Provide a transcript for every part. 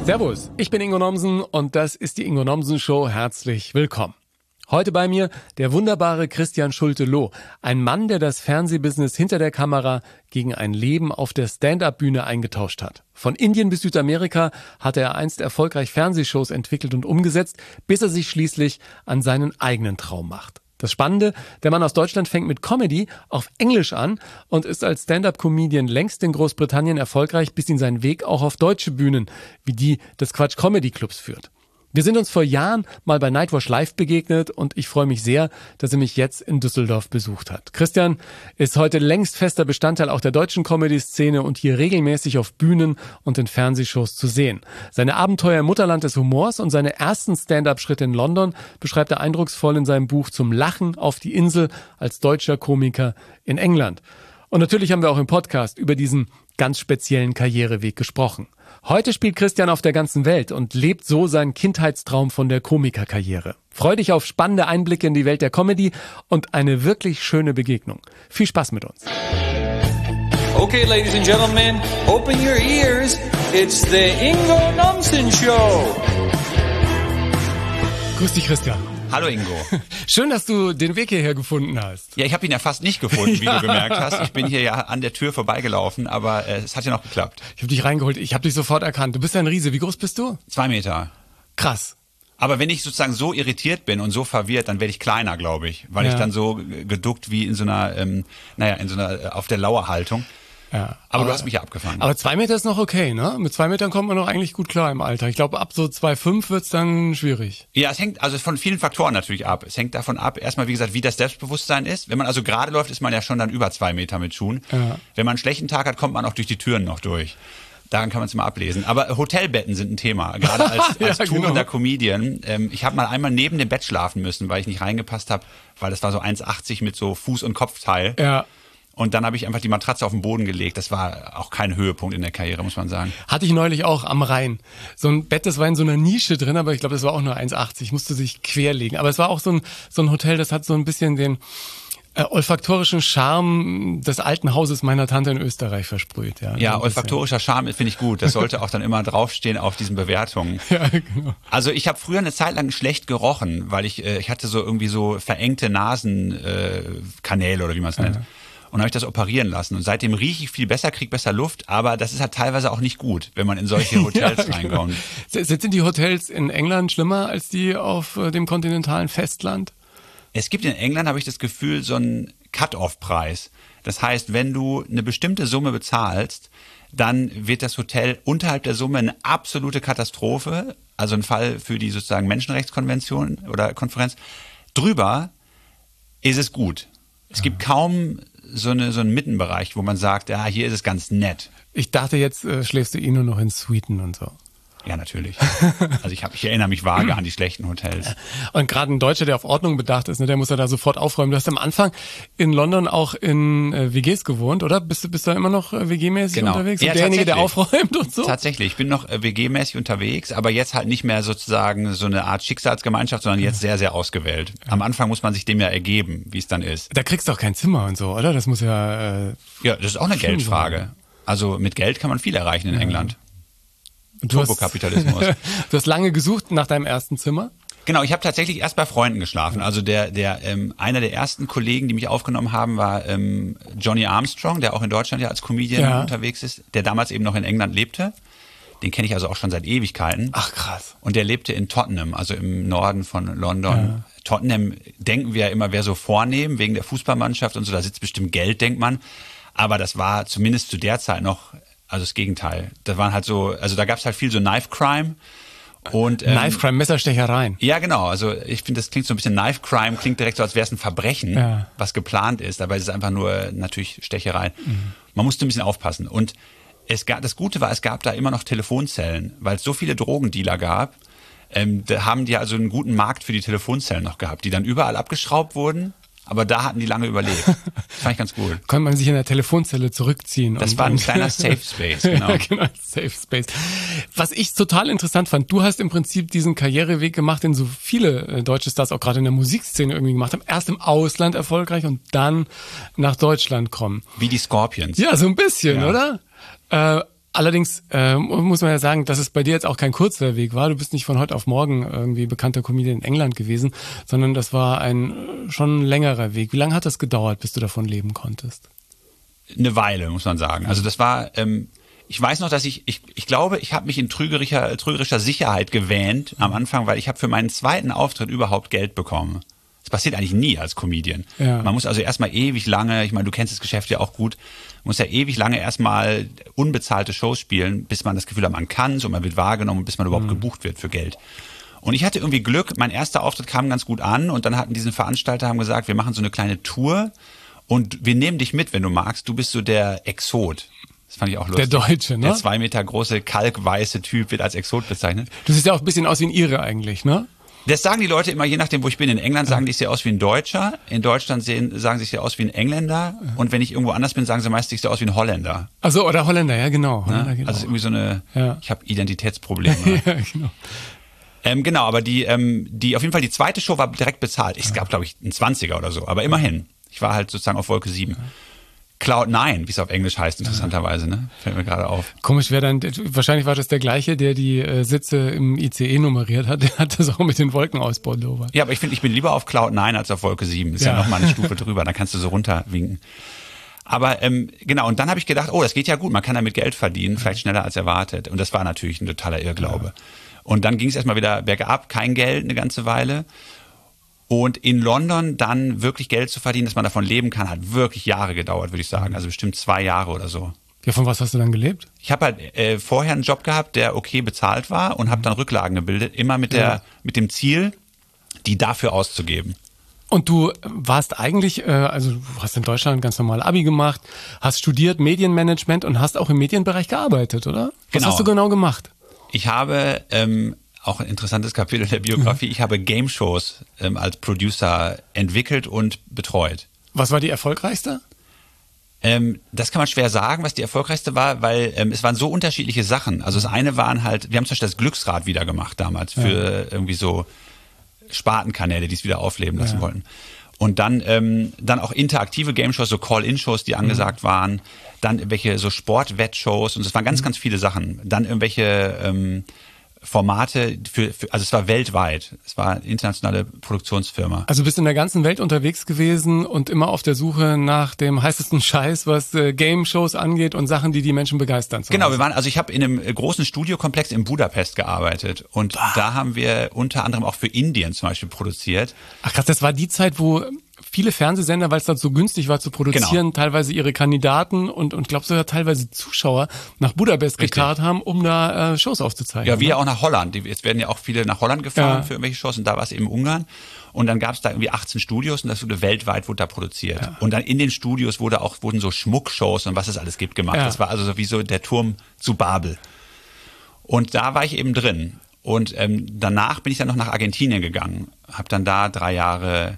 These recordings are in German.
Servus, ich bin Ingo Nomsen und das ist die Ingo Nomsen Show. Herzlich willkommen. Heute bei mir der wunderbare Christian Schulte-Loh, ein Mann, der das Fernsehbusiness hinter der Kamera gegen ein Leben auf der Stand-up-Bühne eingetauscht hat. Von Indien bis Südamerika hatte er einst erfolgreich Fernsehshows entwickelt und umgesetzt, bis er sich schließlich an seinen eigenen Traum macht. Das Spannende, der Mann aus Deutschland fängt mit Comedy auf Englisch an und ist als Stand-up-Comedian längst in Großbritannien erfolgreich, bis ihn sein Weg auch auf deutsche Bühnen wie die des Quatsch Comedy Clubs führt. Wir sind uns vor Jahren mal bei Nightwash Live begegnet und ich freue mich sehr, dass er mich jetzt in Düsseldorf besucht hat. Christian ist heute längst fester Bestandteil auch der deutschen Comedy-Szene und hier regelmäßig auf Bühnen und in Fernsehshows zu sehen. Seine Abenteuer im Mutterland des Humors und seine ersten Stand-up-Schritte in London beschreibt er eindrucksvoll in seinem Buch Zum Lachen auf die Insel als deutscher Komiker in England. Und natürlich haben wir auch im Podcast über diesen ganz speziellen Karriereweg gesprochen. Heute spielt Christian auf der ganzen Welt und lebt so seinen Kindheitstraum von der Komikerkarriere. Freu dich auf spannende Einblicke in die Welt der Comedy und eine wirklich schöne Begegnung. Viel Spaß mit uns. Okay, ladies and gentlemen, open your ears. It's the Ingo Nomsen Show. Grüß dich, Christian. Hallo Ingo. Schön, dass du den Weg hierher gefunden hast. Ja, ich habe ihn ja fast nicht gefunden, wie du gemerkt hast. Ich bin hier ja an der Tür vorbeigelaufen, aber es hat ja noch geklappt. Ich habe dich reingeholt, ich habe dich sofort erkannt. Du bist ein Riese. Wie groß bist du? 2 Meter. Krass. Aber wenn ich sozusagen so irritiert bin und so verwirrt, dann werde ich kleiner, glaube ich. Weil ich dann so geduckt wie in so einer, auf der Lauerhaltung. Ja, aber du hast mich ja abgefangen. Aber 2 Meter ist noch okay, ne? Mit 2 Metern kommt man noch eigentlich gut klar im Alter. Ich glaube, ab so 2,5 wird's dann schwierig. Ja, es hängt also von vielen Faktoren natürlich ab. Es hängt davon ab, erstmal wie gesagt, wie das Selbstbewusstsein ist. Wenn man also gerade läuft, ist man ja schon dann über 2 Meter mit Schuhen. Ja. Wenn man einen schlechten Tag hat, kommt man auch durch die Türen noch durch. Daran kann man es mal ablesen. Aber Hotelbetten sind ein Thema, gerade als tourender Comedian. Ich habe mal einmal neben dem Bett schlafen müssen, weil ich nicht reingepasst habe, weil das war so 1,80 mit so Fuß- und Kopfteil. Ja. Und dann habe ich einfach die Matratze auf den Boden gelegt. Das war auch kein Höhepunkt in der Karriere, muss man sagen. Hatte ich neulich auch am Rhein. So ein Bett, das war in so einer Nische drin, aber ich glaube, das war auch nur 1,80. Musste sich querlegen. Aber es war auch so ein Hotel, das hat so ein bisschen den olfaktorischen Charme des alten Hauses meiner Tante in Österreich versprüht. Ja, olfaktorischer Charme finde ich gut. Das sollte auch dann immer draufstehen auf diesen Bewertungen. Ja, genau. Also ich habe früher eine Zeit lang schlecht gerochen, weil ich hatte so irgendwie so verengte Nasenkanäle oder wie man es nennt. Und habe ich das operieren lassen. Und seitdem rieche ich viel besser, kriege besser Luft, aber das ist halt teilweise auch nicht gut, wenn man in solche Hotels reinkommt. Sind die Hotels in England schlimmer als die auf dem kontinentalen Festland? Es gibt in England, habe ich das Gefühl, so einen Cut-off-Preis. Das heißt, wenn du eine bestimmte Summe bezahlst, dann wird das Hotel unterhalb der Summe eine absolute Katastrophe, also ein Fall für die sozusagen Menschenrechtskonvention oder Konferenz. Drüber ist es gut. Es gibt kaum so einen Mittenbereich, wo man sagt, ja, hier ist es ganz nett. Ich dachte, jetzt schläfst du nur noch in Suiten und so. Ja, natürlich. Also ich erinnere mich vage an die schlechten Hotels. Und gerade ein Deutscher, der auf Ordnung bedacht ist, ne, der muss ja da sofort aufräumen. Du hast am Anfang in London auch in WGs gewohnt, oder? Bist du da immer noch WG-mäßig unterwegs? Ja, und derjenige, der aufräumt und so? Tatsächlich, ich bin noch WG-mäßig unterwegs, aber jetzt halt nicht mehr sozusagen so eine Art Schicksalsgemeinschaft, sondern jetzt sehr, sehr ausgewählt. Am Anfang muss man sich dem ja ergeben, wie es dann ist. Da kriegst du auch kein Zimmer und so, oder? Das muss ja... Ja, das ist auch eine Geldfrage. Also mit Geld kann man viel erreichen in England. Turbokapitalismus. Du hast lange gesucht nach deinem ersten Zimmer? Genau, ich habe tatsächlich erst bei Freunden geschlafen. Also einer der ersten Kollegen, die mich aufgenommen haben, war Johnny Armstrong, der auch in Deutschland ja als Comedian unterwegs ist, der damals eben noch in England lebte. Den kenne ich also auch schon seit Ewigkeiten. Ach krass. Und der lebte in Tottenham, also im Norden von London. Ja. Tottenham denken wir ja immer, wäre so vornehm wegen der Fußballmannschaft und so, da sitzt bestimmt Geld, denkt man. Aber das war zumindest zu der Zeit noch also das Gegenteil. Da waren halt so, also da gab es halt viel so Knife Crime. Und, Knife Crime, Messerstechereien. Ja, genau. Also ich finde, das klingt so ein bisschen Knife Crime, klingt direkt so, als wäre es ein Verbrechen, was geplant ist. Dabei ist es einfach nur natürlich Stechereien. Man musste ein bisschen aufpassen. Und das Gute war, es gab da immer noch Telefonzellen, weil es so viele Drogendealer gab. Da haben die also einen guten Markt für die Telefonzellen noch gehabt, die dann überall abgeschraubt wurden. Aber da hatten die lange überlebt. Das fand ich ganz gut. Konnte man sich in der Telefonzelle zurückziehen. Das war ein kleiner Safe Space, genau. Ja, genau, Safe Space. Was ich total interessant fand, du hast im Prinzip diesen Karriereweg gemacht, den so viele deutsche Stars auch gerade in der Musikszene irgendwie gemacht haben. Erst im Ausland erfolgreich und dann nach Deutschland kommen. Wie die Scorpions. Ja, so ein bisschen, oder? Allerdings muss man ja sagen, dass es bei dir jetzt auch kein kurzer Weg war. Du bist nicht von heute auf morgen irgendwie bekannter Comedian in England gewesen, sondern das war ein schon längerer Weg. Wie lange hat das gedauert, bis du davon leben konntest? Eine Weile, muss man sagen. Also das war, ich weiß noch, dass ich glaube, ich habe mich in trügerischer Sicherheit gewähnt am Anfang, weil ich habe für meinen zweiten Auftritt überhaupt Geld bekommen. Das passiert eigentlich nie als Comedian. Ja. Man muss also erstmal ewig lange, ich meine, du kennst das Geschäft ja auch gut, muss ja ewig lange erstmal unbezahlte Shows spielen, bis man das Gefühl hat, man kann es und man wird wahrgenommen, bis man überhaupt gebucht wird für Geld. Und ich hatte irgendwie Glück, mein erster Auftritt kam ganz gut an und dann hatten diesen Veranstalter haben gesagt, wir machen so eine kleine Tour und wir nehmen dich mit, wenn du magst. Du bist so der Exot. Das fand ich auch lustig. Der Deutsche, ne? Der 2 Meter große, kalkweiße Typ wird als Exot bezeichnet. Du siehst ja auch ein bisschen aus wie ein Ire eigentlich, ne? Das sagen die Leute immer, je nachdem, wo ich bin. In England sagen die, ich sehe aus wie ein Deutscher. In Deutschland sagen sie, ich sehe aus wie ein Engländer. Und wenn ich irgendwo anders bin, sagen sie meistens, ich sehe aus wie ein Holländer. Ach so, oder Holländer, ja genau. Holländer, Ne? genau. Also irgendwie so eine, Ja. ich habe Identitätsprobleme. Ja, genau. Genau, aber die auf jeden Fall die zweite Show war direkt bezahlt. Es gab, glaube ich, einen 20er oder so. Aber immerhin. Ich war halt sozusagen auf Wolke 7. Cloud9, wie es auf Englisch heißt, interessanterweise, ne? Fällt mir gerade auf. Komisch wäre dann, wahrscheinlich war das der gleiche, der die Sitze im ICE nummeriert hat. Der hat das auch mit den Wolkenausbau. Ja, aber ich finde, ich bin lieber auf Cloud9 als auf Wolke 7. Ist ja, noch mal eine Stufe drüber, dann kannst du so runterwinken. Aber genau, und dann habe ich gedacht, oh, das geht ja gut, man kann damit Geld verdienen, vielleicht schneller als erwartet. Und das war natürlich ein totaler Irrglaube. Und dann ging es erstmal wieder bergab, kein Geld eine ganze Weile. Und in London dann wirklich Geld zu verdienen, dass man davon leben kann, hat wirklich Jahre gedauert, würde ich sagen. Also bestimmt 2 Jahre oder so. Ja, von was hast du dann gelebt? Ich habe halt vorher einen Job gehabt, der okay bezahlt war und habe dann Rücklagen gebildet, immer mit dem Ziel, die dafür auszugeben. Und du warst eigentlich, also du hast in Deutschland ganz normal Abi gemacht, hast studiert Medienmanagement und hast auch im Medienbereich gearbeitet, oder? Was Genau. hast du genau gemacht? Ich habe auch ein interessantes Kapitel der Biografie. Ich habe Game-Shows als Producer entwickelt und betreut. Was war die erfolgreichste? Das kann man schwer sagen, was die erfolgreichste war, weil es waren so unterschiedliche Sachen. Also das eine waren halt, wir haben zum Beispiel das Glücksrad wieder gemacht damals für irgendwie so Spartenkanäle, die es wieder aufleben lassen wollten. Und dann auch interaktive Game-Shows, so Call-In-Shows, die angesagt waren. Dann irgendwelche so Sport-Wett-Shows und es waren ganz viele Sachen. Dann irgendwelche Formate also es war weltweit. Es war eine internationale Produktionsfirma. Also bist in der ganzen Welt unterwegs gewesen und immer auf der Suche nach dem heißesten Scheiß, was Game-Shows angeht und Sachen, die die Menschen begeistern. Genau, ich habe in einem großen Studiokomplex in Budapest gearbeitet und da haben wir unter anderem auch für Indien zum Beispiel produziert. Ach krass, das war die Zeit, wo viele Fernsehsender, weil es dort so günstig war zu produzieren, teilweise ihre Kandidaten und glaubst sogar teilweise Zuschauer nach Budapest gekarrt haben, um da Shows aufzuzeichnen. Ja, wie ja auch nach Holland. Jetzt werden ja auch viele nach Holland gefahren für irgendwelche Shows und da war es eben Ungarn. Und dann gab es da irgendwie 18 Studios und das wurde weltweit da produziert. Ja. Und dann in den Studios wurden so Schmuckshows und was es alles gibt gemacht. Ja. Das war also so wie so der Turm zu Babel. Und da war ich eben drin. Und danach bin ich dann noch nach Argentinien gegangen. Habe dann da 3 Jahre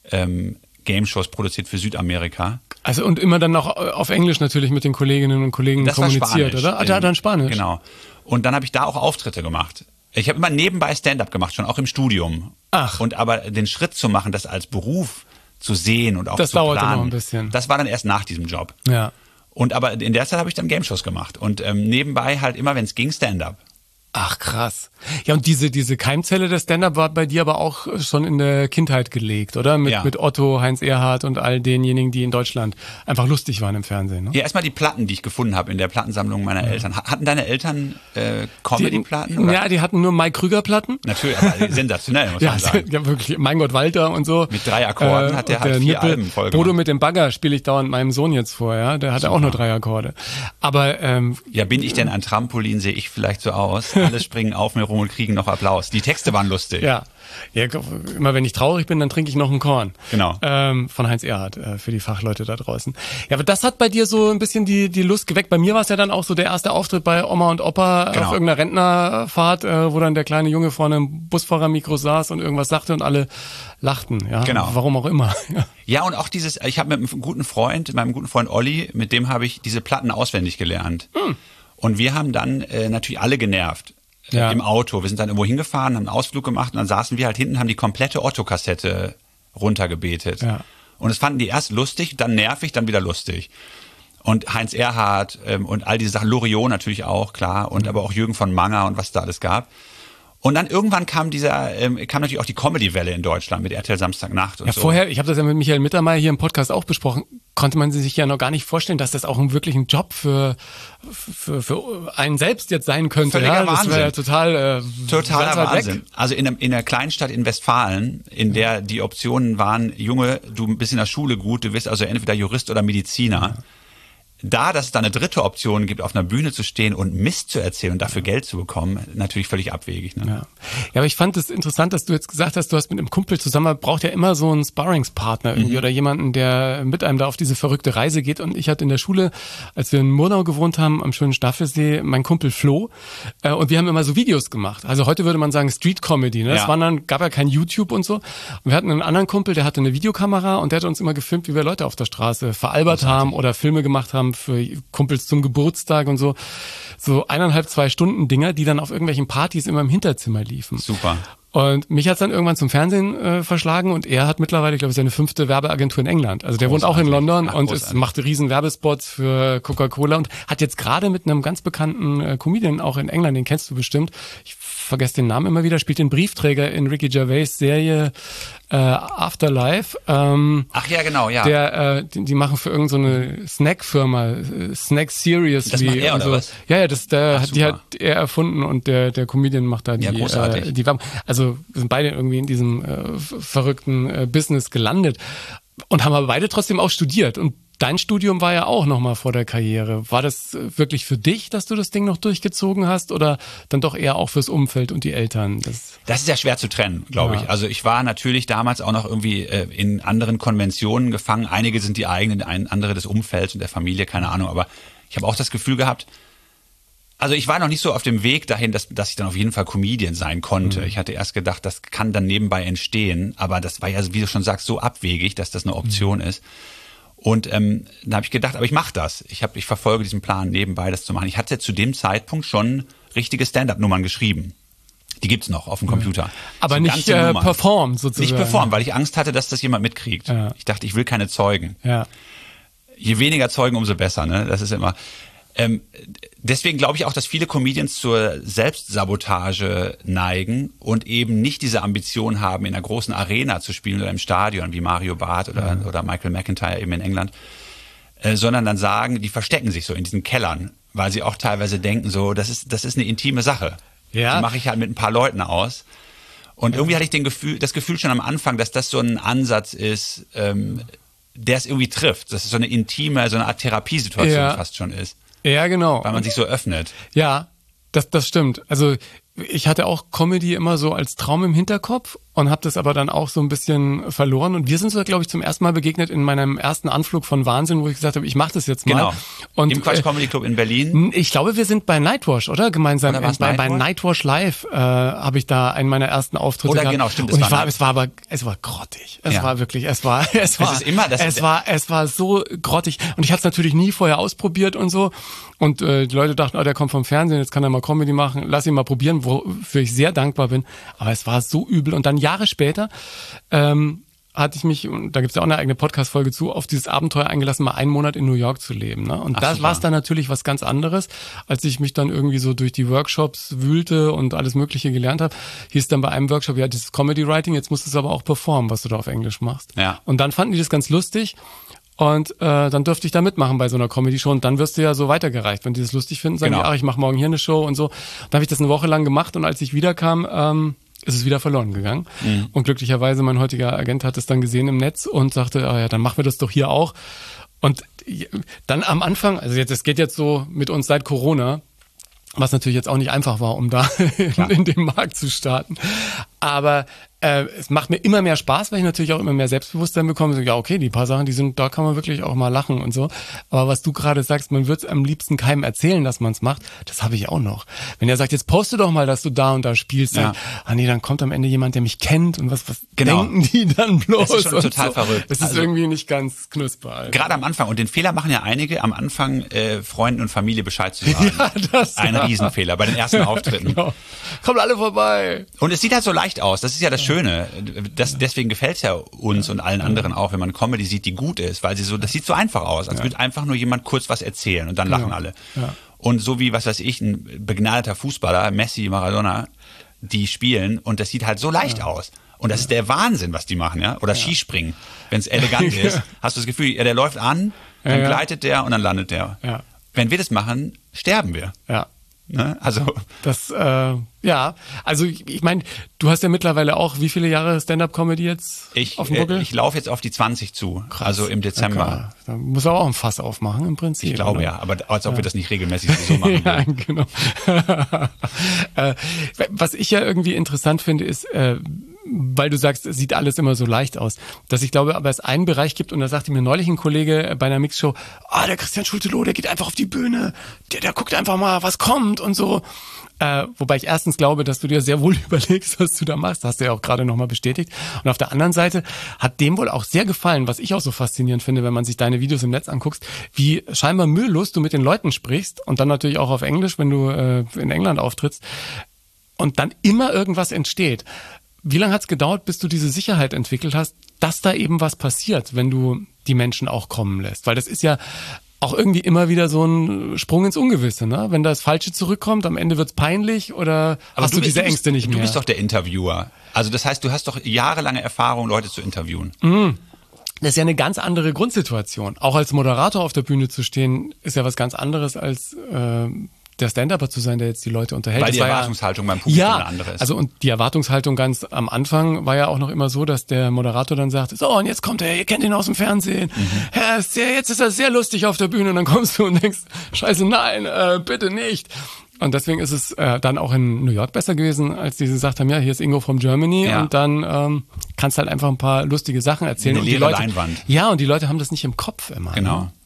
Game-Shows produziert für Südamerika. Also und immer dann noch auf Englisch natürlich mit den Kolleginnen und Kollegen das kommuniziert, war oder? Da dann Spanisch. Genau. Und dann habe ich da auch Auftritte gemacht. Ich habe immer nebenbei Stand-up gemacht, schon auch im Studium. Ach. Und aber den Schritt zu machen, das als Beruf zu sehen und auch das zu planen, dauerte noch ein bisschen. Das war dann erst nach diesem Job. Ja. Und aber in der Zeit habe ich dann Game-Shows gemacht. Und nebenbei halt immer, wenn es ging, Stand-up. Ach krass. Ja, und diese Keimzelle des Stand-up war bei dir aber auch schon in der Kindheit gelegt, oder? Mit Otto, Heinz Erhardt und all denjenigen, die in Deutschland einfach lustig waren im Fernsehen. Ne? Ja, erstmal die Platten, die ich gefunden habe in der Plattensammlung meiner Eltern. Hatten deine Eltern Comedy-Platten? Ja, die hatten nur Mike Krüger-Platten. Natürlich, aber sensationell, muss man sagen. Ja, wirklich. Mein Gott, Walter und so. Mit 3 Akkorden hat der halt 4 Nippel, Alben voll Bodo gemacht. mit dem Bagger spiele ich dauernd meinem Sohn jetzt vor, ja. Der hatte auch nur 3 Akkorde. Aber ja, bin ich denn ein Trampolin, sehe ich vielleicht so aus? Alle springen auf mir rum und kriegen noch Applaus. Die Texte waren lustig. Ja, immer wenn ich traurig bin, dann trinke ich noch ein Korn. Genau. Von Heinz Erhardt, für die Fachleute da draußen. Ja, aber das hat bei dir so ein bisschen die Lust geweckt. Bei mir war es ja dann auch so der erste Auftritt bei Oma und Opa auf irgendeiner Rentnerfahrt, wo dann der kleine Junge vorne im Busfahrermikro saß und irgendwas sagte und alle lachten. Ja, genau. Warum auch immer. Ja, und auch ich habe mit meinem guten Freund Olli, mit dem habe ich diese Platten auswendig gelernt. Und wir haben dann natürlich alle genervt. Ja. Im Auto. Wir sind dann irgendwo hingefahren, haben einen Ausflug gemacht und dann saßen wir halt hinten, haben die komplette Otto-Kassette runtergebetet. Ja. Und das fanden die erst lustig, dann nervig, dann wieder lustig. Und Heinz Erhardt und all diese Sachen, Loriot natürlich auch, klar, und aber auch Jürgen von Manger und was da alles gab. Und dann irgendwann kam natürlich auch die Comedy-Welle in Deutschland mit RTL Samstagnacht und ja, so. Vorher, ich habe das ja mit Michael Mittermeier hier im Podcast auch besprochen, konnte man sich ja noch gar nicht vorstellen, dass das auch wirklich ein Job für einen selbst jetzt sein könnte. Völliger Das Wahnsinn. wäre ja totaler Wahnsinn. Weg. Also in einer kleinen Stadt in Westfalen, in der die Optionen waren, Junge, du bist in der Schule gut, du wirst also entweder Jurist oder Mediziner. Dass es da eine dritte Option gibt, auf einer Bühne zu stehen und Mist zu erzählen und dafür Geld zu bekommen, natürlich völlig abwegig. Ne? Ja, aber ich fand es interessant, dass du jetzt gesagt hast, du hast mit einem Kumpel zusammen, man braucht ja immer so einen Sparringspartner irgendwie oder jemanden, der mit einem da auf diese verrückte Reise geht. Und ich hatte in der Schule, als wir in Murnau gewohnt haben, am schönen Staffelsee, mein Kumpel Flo, und wir haben immer so Videos gemacht. Also heute würde man sagen Street Comedy, ne? Das gab ja kein YouTube und so. Und wir hatten einen anderen Kumpel, der hatte eine Videokamera und der hat uns immer gefilmt, wie wir Leute auf der Straße veralbert haben oder Filme gemacht haben für Kumpels zum Geburtstag und so 1,5, 2 Stunden Dinger, die dann auf irgendwelchen Partys immer im Hinterzimmer liefen. Super. Und mich hat's dann irgendwann zum Fernsehen verschlagen und er hat mittlerweile, glaube ich, seine 5. Werbeagentur in England. Also der wohnt auch in London und macht riesen Werbespots für Coca-Cola und hat jetzt gerade mit einem ganz bekannten Comedian auch in England, den kennst du bestimmt, ich vergesse den Namen immer wieder, spielt den Briefträger in Ricky Gervais Serie Afterlife. Ach ja, genau, ja. Die machen für irgendeine Snack-Firma, Snack Seriously. Das macht er oder was? Ja, die hat er erfunden und der Comedian macht da die Werbung. Also wir sind beide irgendwie in diesem verrückten Business gelandet und haben aber beide trotzdem auch studiert. Und dein Studium war ja auch nochmal vor der Karriere. War das wirklich für dich, dass du das Ding noch durchgezogen hast oder dann doch eher auch fürs Umfeld und die Eltern? Das ist ja schwer zu trennen, glaube ich. Also ich war natürlich damals auch noch irgendwie in anderen Konventionen gefangen. Einige sind die eigenen, andere des Umfelds und der Familie, keine Ahnung. Aber ich habe auch das Gefühl gehabt, also ich war noch nicht so auf dem Weg dahin, dass ich dann auf jeden Fall Comedian sein konnte. Ich hatte erst gedacht, das kann dann nebenbei entstehen. Aber das war ja, wie du schon sagst, so abwegig, dass das eine Option ist. Und dann habe ich gedacht, aber ich mache das. Ich verfolge diesen Plan, nebenbei das zu machen. Ich hatte zu dem Zeitpunkt schon richtige Stand-up-Nummern geschrieben. Die gibt's noch auf dem Computer. Aber so nicht performt sozusagen. Nicht performt, weil ich Angst hatte, dass das jemand mitkriegt. Ja. Ich dachte, ich will keine Zeugen. Ja. Je weniger Zeugen, umso besser. Ne? Das ist immer... deswegen glaube ich auch, dass viele Comedians zur Selbstsabotage neigen und eben nicht diese Ambition haben, in einer großen Arena zu spielen oder im Stadion, wie Mario Barth oder Michael McIntyre eben in England, sondern dann sagen, die verstecken sich so in diesen Kellern, weil sie auch teilweise denken, so, das ist eine intime Sache. Ja. Die mache ich halt mit ein paar Leuten aus. Und irgendwie hatte ich das Gefühl schon am Anfang, dass das so ein Ansatz ist, der es irgendwie trifft. Dass es so eine intime, so eine Art Therapiesituation fast schon ist. Ja, genau. Weil man sich so öffnet. Ja, das stimmt. Also ich hatte auch Comedy immer so als Traum im Hinterkopf und habe das aber dann auch so ein bisschen verloren. Und wir sind so, glaube ich, zum ersten Mal begegnet in meinem ersten Anflug von Wahnsinn, wo ich gesagt habe, ich mache das jetzt mal. Genau. Und, im Quatsch Comedy Club in Berlin. Ich glaube, wir sind bei Nightwash, oder? Gemeinsam. Oder bei Nightwash Live habe ich da einen meiner ersten Auftritte gehabt. Genau, stimmt. Und es war grottig. Es war wirklich, es war so grottig. Und ich hatte es natürlich nie vorher ausprobiert und so. Und die Leute dachten, der kommt vom Fernsehen, jetzt kann er mal Comedy machen, lass ihn mal probieren, wofür ich sehr dankbar bin. Aber es war so übel. Und dann Jahre später hatte ich mich, und da gibt's ja auch eine eigene Podcast-Folge zu, auf dieses Abenteuer eingelassen, mal einen Monat in New York zu leben. Ne? Und da war es dann natürlich was ganz anderes, als ich mich dann irgendwie so durch die Workshops wühlte und alles Mögliche gelernt habe. Hieß dann bei einem Workshop, ja, das ist Comedy-Writing, jetzt musst du es aber auch performen, was du da auf Englisch machst. Ja. Und dann fanden die das ganz lustig. Und dann durfte ich da mitmachen bei so einer Comedy-Show und dann wirst du ja so weitergereicht. Wenn die das lustig finden, sagen die, ich mache morgen hier eine Show und so. Dann habe ich das eine Woche lang gemacht und als ich wiederkam, ist es wieder verloren gegangen. Mhm. Und glücklicherweise, mein heutiger Agent hat es dann gesehen im Netz und sagte, dann machen wir das doch hier auch. Und dann am Anfang, also das geht jetzt so mit uns seit Corona, was natürlich jetzt auch nicht einfach war, um da in dem Markt zu starten. Aber es macht mir immer mehr Spaß, weil ich natürlich auch immer mehr Selbstbewusstsein bekomme. So, ja, okay, die paar Sachen, da kann man wirklich auch mal lachen und so. Aber was du gerade sagst, man wird es am liebsten keinem erzählen, dass man es macht, das habe ich auch noch. Wenn er sagt, jetzt poste doch mal, dass du da und da spielst, dann kommt am Ende jemand, der mich kennt und was denken die dann bloß? Das ist schon total verrückt. Das ist irgendwie nicht ganz knusper. Alter. Gerade am Anfang, und den Fehler machen ja einige, am Anfang Freunden und Familie Bescheid zu sagen. Ja, das ein Riesenfehler bei den ersten Auftritten. Genau. Kommt alle vorbei. Und es sieht halt so leicht aus. Das ist ja das Schöne. Deswegen gefällt's ja uns und allen anderen auch, wenn man Comedy sieht, die gut ist, weil das sieht so einfach aus, als würde einfach nur jemand kurz was erzählen und dann lachen alle. Ja. Und so wie, was weiß ich, ein begnadeter Fußballer, Messi, Maradona, die spielen und das sieht halt so leicht aus. Und das ist der Wahnsinn, was die machen, ja? Oder Skispringen, wenn es elegant ist. Hast du das Gefühl, der läuft an, dann gleitet der und dann landet der. Ja. Wenn wir das machen, sterben wir. Ja. Ne? Also das, also ich meine, du hast ja mittlerweile auch, wie viele Jahre Stand-Up-Comedy jetzt auf dem Buckel? Ich laufe jetzt auf die 20 zu, Krass. Also im Dezember. Ja, da muss er auch ein Fass aufmachen im Prinzip. Ich glaube ja, aber als ob wir das nicht regelmäßig so machen. Ja, genau. Was ich ja irgendwie interessant finde, ist, weil du sagst, es sieht alles immer so leicht aus, dass ich glaube, aber es einen Bereich gibt, und da sagte mir neulich ein Kollege bei einer Mixshow, der Christian Schulte-Loh, der geht einfach auf die Bühne, der guckt einfach mal, was kommt und so. Wobei ich erstens glaube, dass du dir sehr wohl überlegst, was du da machst, hast du ja auch gerade nochmal bestätigt. Und auf der anderen Seite hat dem wohl auch sehr gefallen, was ich auch so faszinierend finde, wenn man sich deine Videos im Netz anguckt, wie scheinbar mühelos du mit den Leuten sprichst und dann natürlich auch auf Englisch, wenn du in England auftrittst und dann immer irgendwas entsteht. Wie lange hat es gedauert, bis du diese Sicherheit entwickelt hast, dass da eben was passiert, wenn du die Menschen auch kommen lässt? Weil das ist ja auch irgendwie immer wieder so ein Sprung ins Ungewisse, ne? Wenn das Falsche zurückkommt, am Ende wird's peinlich oder hast du diese Ängste nicht mehr? Du bist doch der Interviewer. Also das heißt, du hast doch jahrelange Erfahrung, Leute zu interviewen. Das ist ja eine ganz andere Grundsituation. Auch als Moderator auf der Bühne zu stehen, ist ja was ganz anderes als der Stand-Upper zu sein, der jetzt die Leute unterhält. Weil die Erwartungshaltung beim Publikum eine andere ist. Also und die Erwartungshaltung ganz am Anfang war ja auch noch immer so, dass der Moderator dann sagt, so und jetzt kommt er, ihr kennt ihn aus dem Fernsehen, jetzt ist er sehr lustig auf der Bühne und dann kommst du und denkst, scheiße, nein, bitte nicht. Und deswegen ist es dann auch in New York besser gewesen, als die gesagt haben, ja, hier ist Ingo from Germany und dann kannst halt einfach ein paar lustige Sachen erzählen. Eine leere Leinwand. Ja, und die Leute haben das nicht im Kopf immer. Genau. Ne?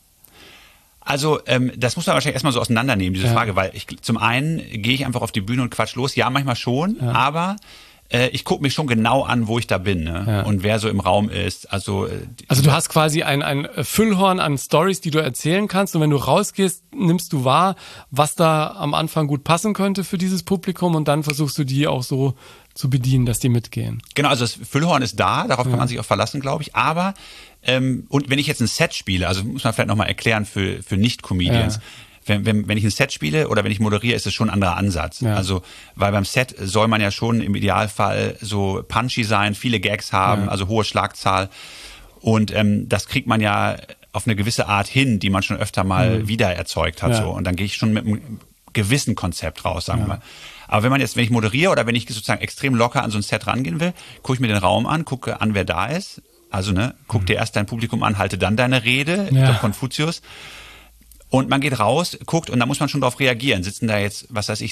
Also das muss man wahrscheinlich erstmal so auseinandernehmen, diese Frage, weil zum einen gehe ich einfach auf die Bühne und quatsch los, ja, manchmal schon, aber ich gucke mich schon genau an, wo ich da bin, ne? Und wer so im Raum ist. Also du hast quasi ein Füllhorn an Stories, die du erzählen kannst und wenn du rausgehst, nimmst du wahr, was da am Anfang gut passen könnte für dieses Publikum und dann versuchst du die auch so zu bedienen, dass die mitgehen. Genau, also das Füllhorn ist da, darauf kann man sich auch verlassen, glaube ich, aber und wenn ich jetzt ein Set spiele, also muss man vielleicht nochmal erklären für Nicht-Comedians, wenn ich ein Set spiele oder wenn ich moderiere, ist es schon ein anderer Ansatz. Ja. Also, weil beim Set soll man ja schon im Idealfall so punchy sein, viele Gags haben, also hohe Schlagzahl und das kriegt man ja auf eine gewisse Art hin, die man schon öfter mal wieder erzeugt hat. So. Und dann gehe ich schon mit einem gewissen Konzept raus, sagen wir mal. Aber wenn ich moderiere oder wenn ich sozusagen extrem locker an so ein Set rangehen will, gucke ich mir den Raum an, gucke an, wer da ist. Also, guck dir erst dein Publikum an, halte dann deine Rede, der Konfuzius. Und man geht raus, guckt und da muss man schon drauf reagieren. Sitzen da jetzt,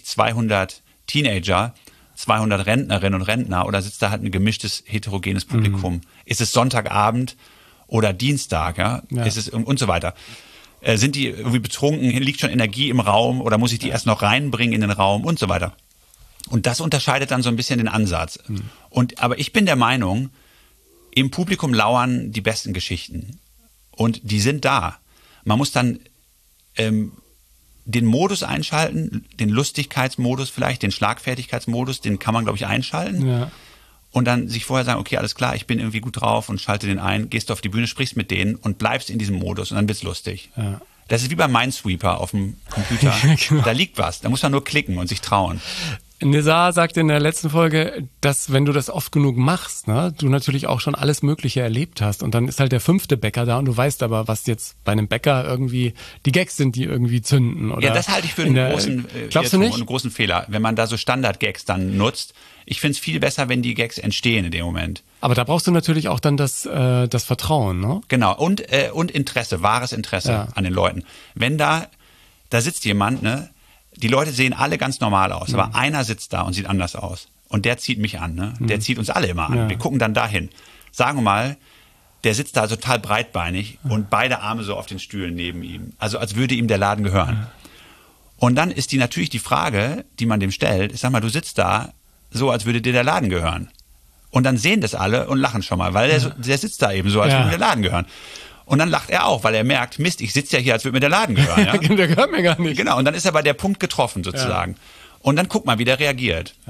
200 Teenager, 200 Rentnerinnen und Rentner oder sitzt da halt ein gemischtes, heterogenes Publikum? Ist es Sonntagabend oder Dienstag, Ist es und so weiter. Sind die irgendwie betrunken, liegt schon Energie im Raum oder muss ich die erst noch reinbringen in den Raum und so weiter. Und das unterscheidet dann so ein bisschen den Ansatz. Aber ich bin der Meinung, im Publikum lauern die besten Geschichten. Und die sind da. Man muss dann den Modus einschalten, den Lustigkeitsmodus vielleicht, den Schlagfertigkeitsmodus, den kann man, glaube ich, einschalten. Ja. Und dann sich vorher sagen, okay, alles klar, ich bin irgendwie gut drauf und schalte den ein, gehst du auf die Bühne, sprichst mit denen und bleibst in diesem Modus und dann wird's lustig. Ja. Das ist wie beim Minesweeper auf dem Computer. Genau. Da liegt was, da muss man nur klicken und sich trauen. Nizar sagte in der letzten Folge, dass wenn du das oft genug machst, du natürlich auch schon alles Mögliche erlebt hast und dann ist halt der 5. Bäcker da und du weißt aber, was jetzt bei einem Bäcker irgendwie die Gags sind, die irgendwie zünden. Oder ja, das halte ich für einen großen Fehler, wenn man da so Standard-Gags dann nutzt. Ich finde es viel besser, wenn die Gags entstehen in dem Moment. Aber da brauchst du natürlich auch dann das Vertrauen, ne? Genau, und Interesse, wahres Interesse an den Leuten. Wenn da sitzt jemand, die Leute sehen alle ganz normal aus, aber einer sitzt da und sieht anders aus. Und der zieht mich an, Der zieht uns alle immer an. Ja. Wir gucken dann dahin. Sagen wir mal, der sitzt da total breitbeinig und beide Arme so auf den Stühlen neben ihm. Also als würde ihm der Laden gehören. Und dann ist natürlich die Frage, die man dem stellt, sag mal, du sitzt da so, als würde dir der Laden gehören. Und dann sehen das alle und lachen schon mal, weil der sitzt da eben so, als würde mir der Laden gehören. Und dann lacht er auch, weil er merkt, Mist, ich sitze ja hier, als würde mir der Laden gehören. Ja? Der gehört mir gar nicht. Genau, und dann ist aber der Punkt getroffen sozusagen. Und dann guck mal, wie der reagiert. Ja.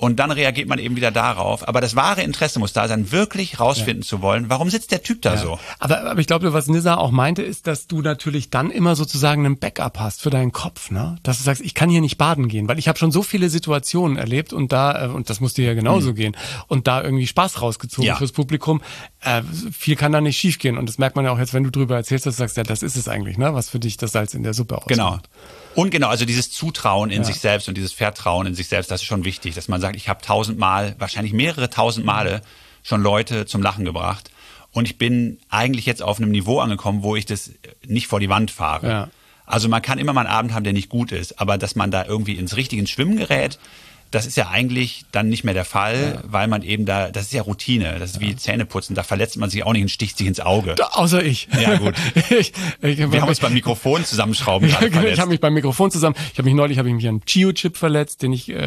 und dann reagiert man eben wieder darauf. Aber das wahre Interesse muss da sein, wirklich rausfinden zu wollen, warum sitzt der Typ da so? Aber ich glaube, was Nizar auch meinte, ist, dass du natürlich dann immer sozusagen einen Backup hast für deinen Kopf, ne? Dass du sagst, ich kann hier nicht baden gehen, weil ich habe schon so viele Situationen erlebt und das muss dir ja genauso gehen und da irgendwie Spaß rausgezogen fürs Publikum. Viel kann da nicht schiefgehen und das merkt man ja auch jetzt, wenn du drüber erzählst, dass du sagst, ja, das ist es eigentlich, ne? Was für dich das Salz in der Suppe ausmacht. Genau. Und genau, also dieses Zutrauen in sich selbst und dieses Vertrauen in sich selbst, das ist schon wichtig, dass man sagt, ich habe 1000-mal, wahrscheinlich mehrere 1000 Male schon Leute zum Lachen gebracht und ich bin eigentlich jetzt auf einem Niveau angekommen, wo ich das nicht vor die Wand fahre. Ja. Also man kann immer mal einen Abend haben, der nicht gut ist, aber dass man da irgendwie ins richtige Schwimmen gerät, das ist ja eigentlich dann nicht mehr der Fall, weil man eben das ist ja Routine, das ist wie Zähneputzen, da verletzt man sich auch nicht und sticht sich ins Auge. Außer ich. Ja, gut. Wir haben uns beim Mikrofon zusammenschrauben gerade verletzt. Ich habe mich beim Mikrofon neulich habe ich mich an Chio-Chip verletzt, den ich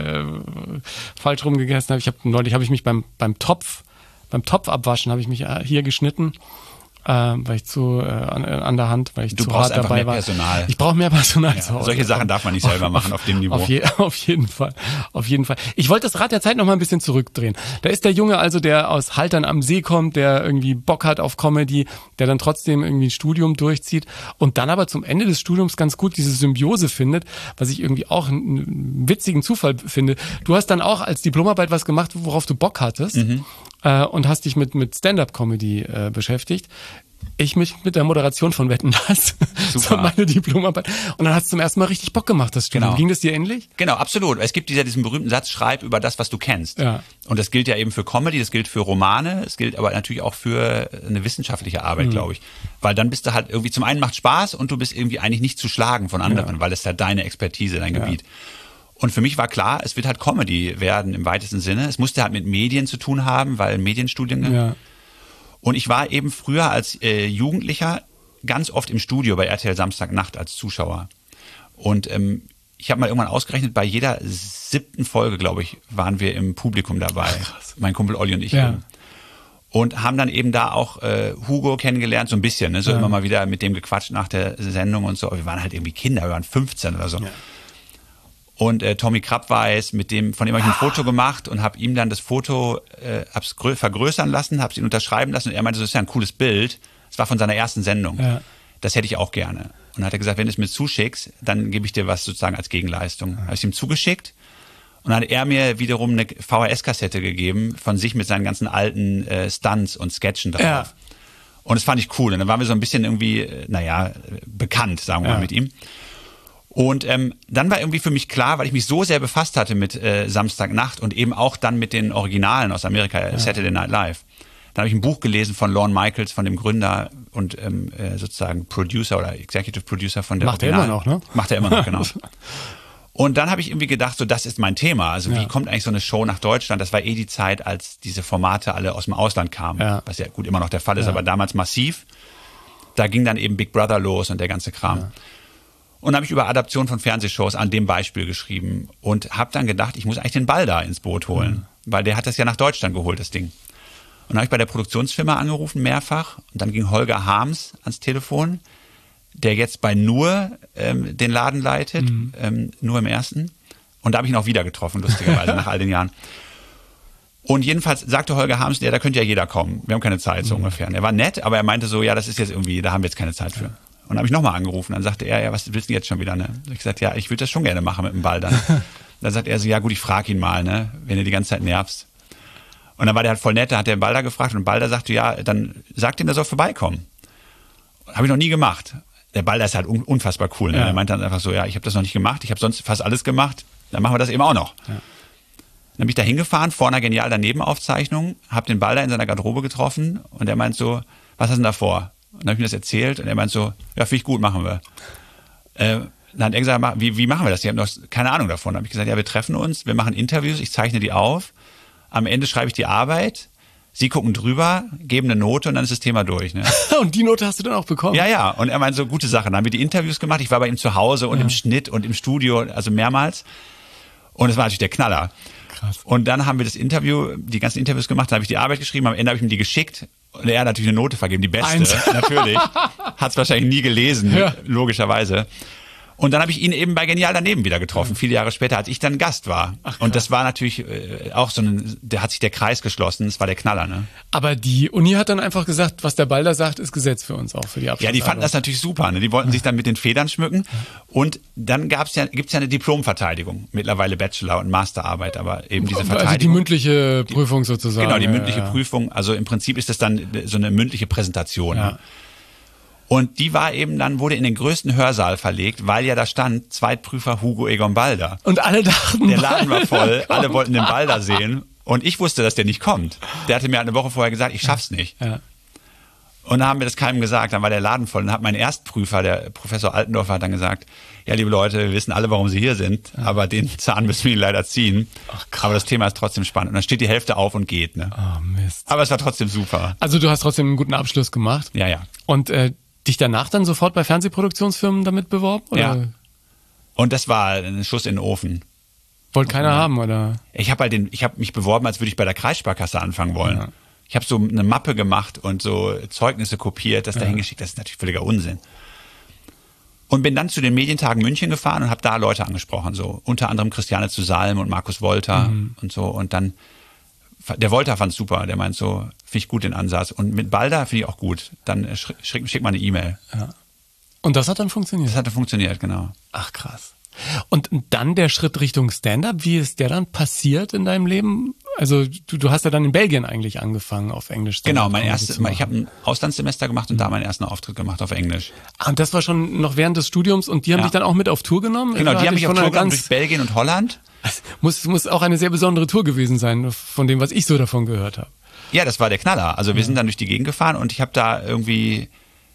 falsch rumgegessen habe. Neulich habe ich mich beim Topf abwaschen, habe ich mich hier geschnitten. Weil ich an der Hand, weil ich zu hart dabei war. Personal. Ich brauche mehr Personal. Ja, solche Sachen darf man nicht selber machen auf dem Niveau. Auf jeden Fall. Ich wollte das Rad der Zeit noch mal ein bisschen zurückdrehen. Da ist der Junge also, der aus Haltern am See kommt, der irgendwie Bock hat auf Comedy, der dann trotzdem irgendwie ein Studium durchzieht und dann aber zum Ende des Studiums ganz gut diese Symbiose findet, was ich irgendwie auch einen witzigen Zufall finde. Du hast dann auch als Diplomarbeit was gemacht, worauf du Bock hattest. Und hast dich mit Stand-up-Comedy beschäftigt. Ich mich mit der Moderation von Wetten, dass. Das war meine Diplomarbeit. Und dann hast du zum ersten Mal richtig Bock gemacht, das Studium. Genau. Ging das dir ähnlich? Genau, absolut. Es gibt diesen berühmten Satz, schreib über das, was du kennst. Ja. Und das gilt ja eben für Comedy, das gilt für Romane, es gilt aber natürlich auch für eine wissenschaftliche Arbeit, glaube ich. Weil dann bist du halt irgendwie, zum einen macht Spaß und du bist irgendwie eigentlich nicht zu schlagen von anderen, weil es ja deine Expertise, dein Gebiet. Und für mich war klar, es wird halt Comedy werden im weitesten Sinne. Es musste halt mit Medien zu tun haben, weil Medienstudiengänge. Ja. Und ich war eben früher als Jugendlicher ganz oft im Studio bei RTL Samstagnacht als Zuschauer. Und ich habe mal irgendwann ausgerechnet, bei jeder 7. Folge, glaube ich, waren wir im Publikum dabei. Krass. Mein Kumpel Olli und ich. Ja. Und haben dann eben da auch Hugo kennengelernt, so ein bisschen. Ne? So immer mal wieder mit dem gequatscht nach der Sendung und so. Aber wir waren halt irgendwie Kinder, wir waren 15 oder so. Ja. Und Tommy Krabweis, von dem habe ich ein Foto gemacht und habe ihm dann das Foto hab's vergrößern lassen, habe es ihn unterschreiben lassen und er meinte, das ist ja ein cooles Bild. Das war von seiner ersten Sendung. Ja. Das hätte ich auch gerne. Und dann hat er gesagt, wenn du es mir zuschickst, dann gebe ich dir was sozusagen als Gegenleistung. Habe ich ihm zugeschickt und dann hat er mir wiederum eine VHS-Kassette gegeben von sich mit seinen ganzen alten Stunts und Sketchen drauf. Ja. Und das fand ich cool. Und dann waren wir so ein bisschen irgendwie, bekannt, sagen wir mal, mit ihm. Und dann war irgendwie für mich klar, weil ich mich so sehr befasst hatte mit Samstagnacht und eben auch dann mit den Originalen aus Amerika, Saturday Night Live. Dann habe ich ein Buch gelesen von Lorne Michaels, von dem Gründer und sozusagen Producer oder Executive Producer von der Original. Macht er immer noch, ne? Macht er immer noch, genau. Und dann habe ich irgendwie gedacht, so das ist mein Thema. Also wie kommt eigentlich so eine Show nach Deutschland? Das war die Zeit, als diese Formate alle aus dem Ausland kamen, was ja gut immer noch der Fall ist, aber damals massiv. Da ging dann eben Big Brother los und der ganze Kram. Ja. Und habe ich über Adaption von Fernsehshows an dem Beispiel geschrieben und habe dann gedacht, ich muss eigentlich den Ball da ins Boot holen, weil der hat das ja nach Deutschland geholt, das Ding. Und dann habe ich bei der Produktionsfirma angerufen, mehrfach, und dann ging Holger Harms ans Telefon, der jetzt bei Nur den Laden leitet, Nur im Ersten. Und da habe ich ihn auch wieder getroffen, lustigerweise, nach all den Jahren. Und jedenfalls sagte Holger Harms, ja, da könnte ja jeder kommen, wir haben keine Zeit, so ungefähr. Und er war nett, aber er meinte so, ja, das ist jetzt irgendwie, da haben wir jetzt keine Zeit für. Und dann habe ich nochmal angerufen. Dann sagte er, ja, was willst du jetzt schon wieder? Ne? Ich gesagt, ja, ich würde das schon gerne machen mit dem Ball dann. Dann sagt er so, ja gut, ich frage ihn mal, ne, wenn du die ganze Zeit nervst. Und dann war der halt voll nett, da hat der Balder gefragt und Balder sagte, ja, dann sagt ihm, der soll vorbeikommen. Habe ich noch nie gemacht. Der Balder ist halt unfassbar cool. Ne? Er meinte dann einfach so, ja, ich habe das noch nicht gemacht, ich habe sonst fast alles gemacht, dann machen wir das eben auch noch. Ja. Dann bin ich da hingefahren, vor einer genial daneben Aufzeichnung, habe den Balder in seiner Garderobe getroffen und er meint so, was hast du denn da vor? Und dann habe ich mir das erzählt und er meint so, ja, finde ich gut, machen wir. Dann hat er gesagt, wie machen wir das? Die haben noch keine Ahnung davon. Dann habe ich gesagt, ja, wir treffen uns, wir machen Interviews, ich zeichne die auf, am Ende schreibe ich die Arbeit, Sie gucken drüber, geben eine Note und dann ist das Thema durch. Ne? Und die Note hast du dann auch bekommen? Ja. Und er meint so, gute Sache. Dann haben wir die Interviews gemacht, ich war bei ihm zu Hause und im Schnitt und im Studio, also mehrmals. Und es war natürlich der Knaller. Krass. Und dann haben wir die ganzen Interviews gemacht, dann habe ich die Arbeit geschrieben, am Ende habe ich ihm die geschickt. Und er hat natürlich eine Note vergeben, die beste, natürlich. Hat es wahrscheinlich nie gelesen, logischerweise. Und dann habe ich ihn eben bei Genial daneben wieder getroffen, viele Jahre später, als ich dann Gast war. Ach, und das war natürlich auch da hat sich der Kreis geschlossen, das war der Knaller, ne? Aber die Uni hat dann einfach gesagt, was der Balder sagt, ist Gesetz für uns auch, für die Abschlussarbeit. Ja, die fanden das natürlich super, ne? Die wollten sich dann mit den Federn schmücken. Und dann gibt's ja eine Diplomverteidigung, mittlerweile Bachelor- und Masterarbeit, aber eben diese Verteidigung. Also die mündliche Prüfung sozusagen. Genau, die mündliche Prüfung. Also im Prinzip ist das dann so eine mündliche Präsentation. Ja. Ne? Und die wurde in den größten Hörsaal verlegt, weil ja da stand Zweitprüfer Hugo Egon Balder. Und alle dachten, der Laden war voll, alle wollten den Balder sehen und ich wusste, dass der nicht kommt. Der hatte mir eine Woche vorher gesagt, ich schaff's nicht. Ja. Und dann haben wir das keinem gesagt, dann war der Laden voll. Und dann hat mein Erstprüfer, der Professor Altendorfer, hat dann gesagt, ja, liebe Leute, wir wissen alle, warum Sie hier sind, aber den Zahn müssen wir Ihnen leider ziehen. Ach, krass. Aber das Thema ist trotzdem spannend. Und dann steht die Hälfte auf und geht. Ne? Oh, Mist. Aber es war trotzdem super. Also du hast trotzdem einen guten Abschluss gemacht. Ja, ja. Und dich danach dann sofort bei Fernsehproduktionsfirmen damit beworben? Oder? Ja. Und das war ein Schuss in den Ofen. Wollte keiner haben, oder? Ich habe mich beworben, als würde ich bei der Kreissparkasse anfangen wollen. Ja. Ich habe so eine Mappe gemacht und so Zeugnisse kopiert, das dahin geschickt. Das ist natürlich völliger Unsinn. Und bin dann zu den Medientagen München gefahren und habe da Leute angesprochen, so unter anderem Christiane zu Salm und Markus Wolter und so. Und dann der Wolter fand es super, der meint so, finde ich gut den Ansatz. Und mit Balder finde ich auch gut. Dann schick mal eine E-Mail. Ja. Und das hat dann funktioniert? Das hat dann funktioniert, genau. Ach, krass. Und dann der Schritt Richtung Stand-up, wie ist der dann passiert in deinem Leben? Also du hast ja dann in Belgien eigentlich angefangen, auf Englisch zu Genau, machen. ich habe ein Auslandssemester gemacht und da meinen ersten Auftritt gemacht auf Englisch. Ah, und das war schon noch während des Studiums und die haben dich dann auch mit auf Tour genommen? Genau, die haben mich auf Tour genommen durch durch Belgien und Holland. Muss auch eine sehr besondere Tour gewesen sein, von dem, was ich so davon gehört habe. Ja, das war der Knaller. Also wir sind dann durch die Gegend gefahren und ich habe da irgendwie,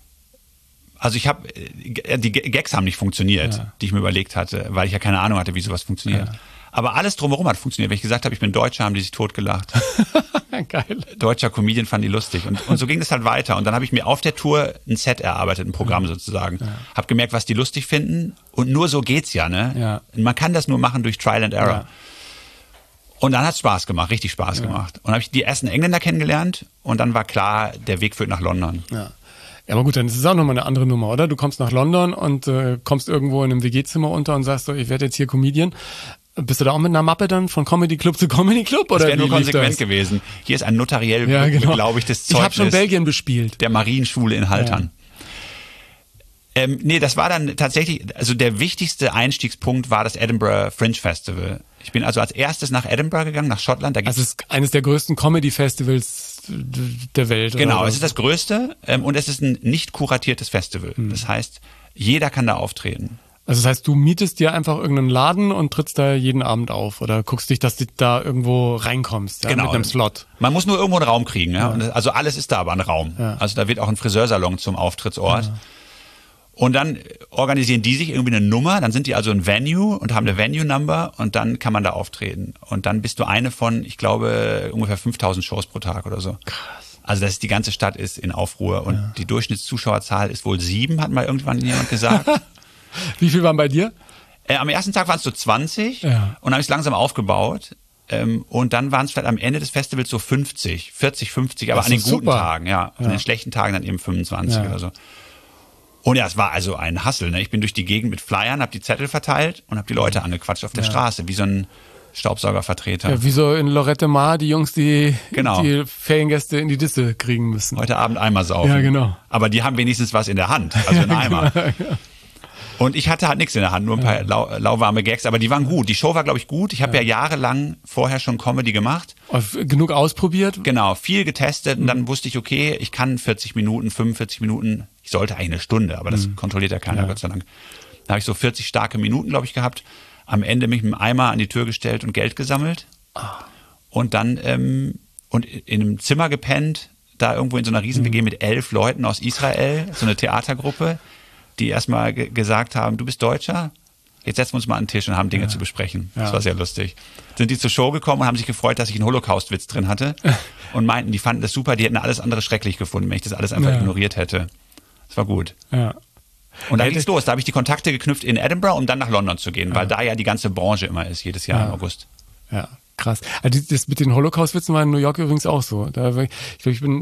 die Gags haben nicht funktioniert, die ich mir überlegt hatte, weil ich ja keine Ahnung hatte, wie sowas funktioniert. Ja. Aber alles drumherum hat funktioniert. Wenn ich gesagt habe, ich bin Deutscher, haben die sich totgelacht. Geil. Deutscher Comedian fanden die lustig. Und so ging es halt weiter. Und dann habe ich mir auf der Tour ein Set erarbeitet, ein Programm sozusagen. Ja. Habe gemerkt, was die lustig finden. Und nur so geht's ja, ne? Ja. Man kann das nur machen durch Trial and Error. Ja. Und dann hat es Spaß gemacht, richtig Spaß gemacht. Und dann habe ich die ersten Engländer kennengelernt. Und dann war klar, der Weg führt nach London. Ja. Ja, aber gut, dann ist es auch nochmal eine andere Nummer, oder? Du kommst nach London und kommst irgendwo in einem WG-Zimmer unter und sagst so, ich werde jetzt hier Comedian. Bist du da auch mit einer Mappe dann von Comedy Club zu Comedy Club? Oder das wäre nur konsequent gewesen. Hier ist ein notariell beglaubigtes Zeugnis. Ich habe schon Belgien bespielt. Der Marienschule in Haltern. Ja. Nee, das war dann tatsächlich, also der wichtigste Einstiegspunkt war das Edinburgh Fringe Festival. Ich bin also als erstes nach Edinburgh gegangen, nach Schottland. Da also es ist eines der größten Comedy-Festivals der Welt. Genau, es ist das größte und es ist ein nicht kuratiertes Festival. Das heißt, jeder kann da auftreten. Also das heißt, du mietest dir einfach irgendeinen Laden und trittst da jeden Abend auf oder guckst dich, dass du da irgendwo reinkommst, ja, mit einem Slot. Man muss nur irgendwo einen Raum kriegen. Ja? Also alles ist da aber ein Raum. Ja. Also da wird auch ein Friseursalon zum Auftrittsort. Ja. Und dann organisieren die sich irgendwie eine Nummer, dann sind die also ein Venue und haben eine Venue-Number und dann kann man da auftreten. Und dann bist du eine von, ich glaube, ungefähr 5000 Shows pro Tag oder so. Krass. Also die ganze Stadt ist in Aufruhr und die Durchschnittszuschauerzahl ist wohl 7, hat mal irgendwann jemand gesagt. Wie viel waren bei dir? Am ersten Tag waren es so 20 und dann habe ich es langsam aufgebaut. Und dann waren es vielleicht am Ende des Festivals so 40, 50, aber an den guten Tagen, an den schlechten Tagen dann eben 25 oder so. Und ja, es war also ein Hustle. Ne? Ich bin durch die Gegend mit Flyern, habe die Zettel verteilt und habe die Leute angequatscht auf der Straße, wie so ein Staubsaugervertreter. Ja, wie so in Lorette Mar, die Jungs, die Feriengäste in die Disse kriegen müssen. Heute Abend Eimer saufen. Ja, genau. Aber die haben wenigstens was in der Hand, also ein Eimer. Und ich hatte halt nichts in der Hand, nur ein paar lauwarme Gags, aber die waren gut. Die Show war, glaube ich, gut. Ich habe ja jahrelang vorher schon Comedy gemacht. Genug ausprobiert? Genau, viel getestet und dann wusste ich, okay, ich kann 40 Minuten, 45 Minuten, ich sollte eigentlich eine Stunde, aber das kontrolliert ja keiner, Gott sei Dank. Da habe ich so 40 starke Minuten, glaube ich, gehabt. Am Ende mich mit einem Eimer an die Tür gestellt und Geld gesammelt. Und dann und in einem Zimmer gepennt, da irgendwo in so einer Riesen-WG mit 11 Leuten aus Israel, so eine Theatergruppe, die erstmal gesagt haben, du bist Deutscher? Jetzt setzen wir uns mal an den Tisch und haben Dinge zu besprechen. Das war sehr lustig. Sind die zur Show gekommen und haben sich gefreut, dass ich einen Holocaust-Witz drin hatte und meinten, die fanden das super, die hätten alles andere schrecklich gefunden, wenn ich das alles einfach ignoriert hätte. Das war gut. Ja. Und dann ging's los. Da habe ich die Kontakte geknüpft in Edinburgh, um dann nach London zu gehen, weil da ja die ganze Branche immer ist, jedes Jahr im August. Ja. Krass. Also das mit den Holocaust-Witzen war in New York übrigens auch so. Ich glaube,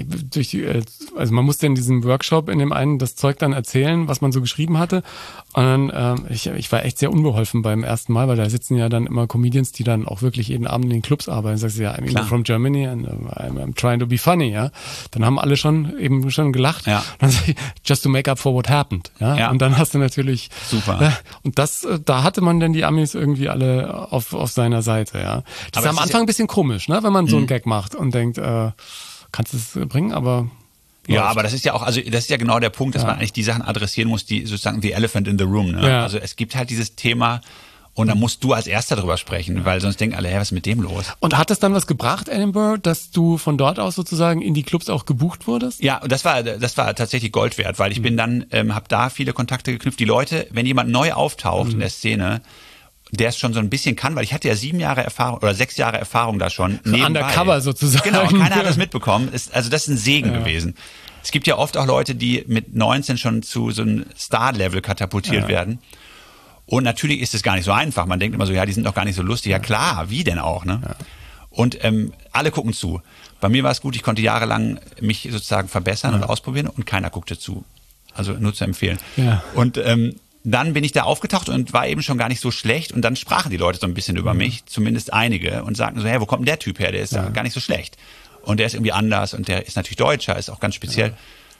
also man musste in diesem Workshop in dem einen das Zeug dann erzählen, was man so geschrieben hatte. Und dann, ich war echt sehr unbeholfen beim ersten Mal, weil da sitzen ja dann immer Comedians, die dann auch wirklich jeden Abend in den Clubs arbeiten. Sagst du ja, I'm from Germany and I'm trying to be funny, ja. Dann haben alle schon gelacht. Ja. Und dann sag ich, just to make up for what happened, ja. Ja. Und dann hast du natürlich super. Und da hatte man dann die Amis irgendwie alle auf seiner Seite, ja. Das ist am Anfang ein bisschen komisch, ne, wenn man so einen Gag macht und denkt, kannst du es bringen, aber ja, aber das ist ja auch, also das ist ja genau der Punkt, dass man eigentlich die Sachen adressieren muss, die sozusagen the elephant in the room. Ne? Ja. Also es gibt halt dieses Thema und da musst du als Erster drüber sprechen, weil sonst denken alle, was ist mit dem los? Und hat das dann was gebracht, Edinburgh, dass du von dort aus sozusagen in die Clubs auch gebucht wurdest? Ja, und das war tatsächlich Gold wert, weil ich bin dann, habe da viele Kontakte geknüpft. Die Leute, wenn jemand neu auftaucht in der Szene, der es schon so ein bisschen kann, weil ich hatte ja 7 Jahre Erfahrung oder 6 Jahre Erfahrung da schon. Undercover sozusagen. Genau, keiner hat das mitbekommen. Also das ist ein Segen gewesen. Es gibt ja oft auch Leute, die mit 19 schon zu so einem Star-Level katapultiert werden. Und natürlich ist es gar nicht so einfach. Man denkt immer so, ja, die sind doch gar nicht so lustig. Ja klar, wie denn auch, ne? Ja. Und alle gucken zu. Bei mir war es gut, ich konnte jahrelang mich sozusagen verbessern und ausprobieren und keiner guckte zu. Also nur zu empfehlen. Ja. Und dann bin ich da aufgetaucht und war eben schon gar nicht so schlecht und dann sprachen die Leute so ein bisschen über mich, zumindest einige, und sagten so, hey, wo kommt denn der Typ her? Der ist gar nicht so schlecht. Und der ist irgendwie anders und der ist natürlich Deutscher, ist auch ganz speziell.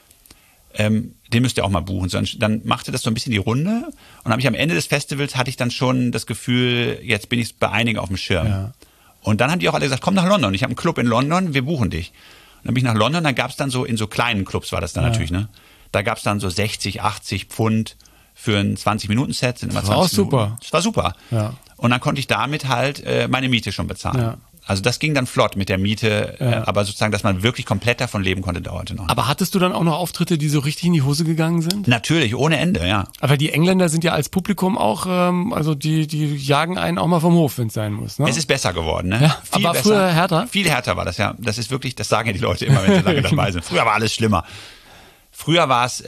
Den müsst ihr auch mal buchen. Dann machte das so ein bisschen die Runde und habe ich am Ende des Festivals hatte ich dann schon das Gefühl, jetzt bin ich bei einigen auf dem Schirm. Ja. Und dann haben die auch alle gesagt, komm nach London. Ich habe einen Club in London, wir buchen dich. Und dann bin ich nach London, dann gab es dann so, in so kleinen Clubs war das dann natürlich, ne? Da gab es dann so 60, 80 Pfund für ein 20-Minuten-Set. Sind immer 20 war auch super. Das war super. Ja. Und dann konnte ich damit halt meine Miete schon bezahlen. Ja. Also das ging dann flott mit der Miete, aber sozusagen, dass man wirklich komplett davon leben konnte, dauerte noch. Aber hattest du dann auch noch Auftritte, die so richtig in die Hose gegangen sind? Natürlich, ohne Ende, ja. Aber die Engländer sind ja als Publikum auch, also die jagen einen auch mal vom Hof, wenn es sein muss. Ne? Es ist besser geworden, ne? Ja, viel aber besser. Früher härter? Viel härter war das, ja. Das ist wirklich, das sagen ja die Leute immer, wenn sie lange dabei sind. Früher war alles schlimmer. Früher war es,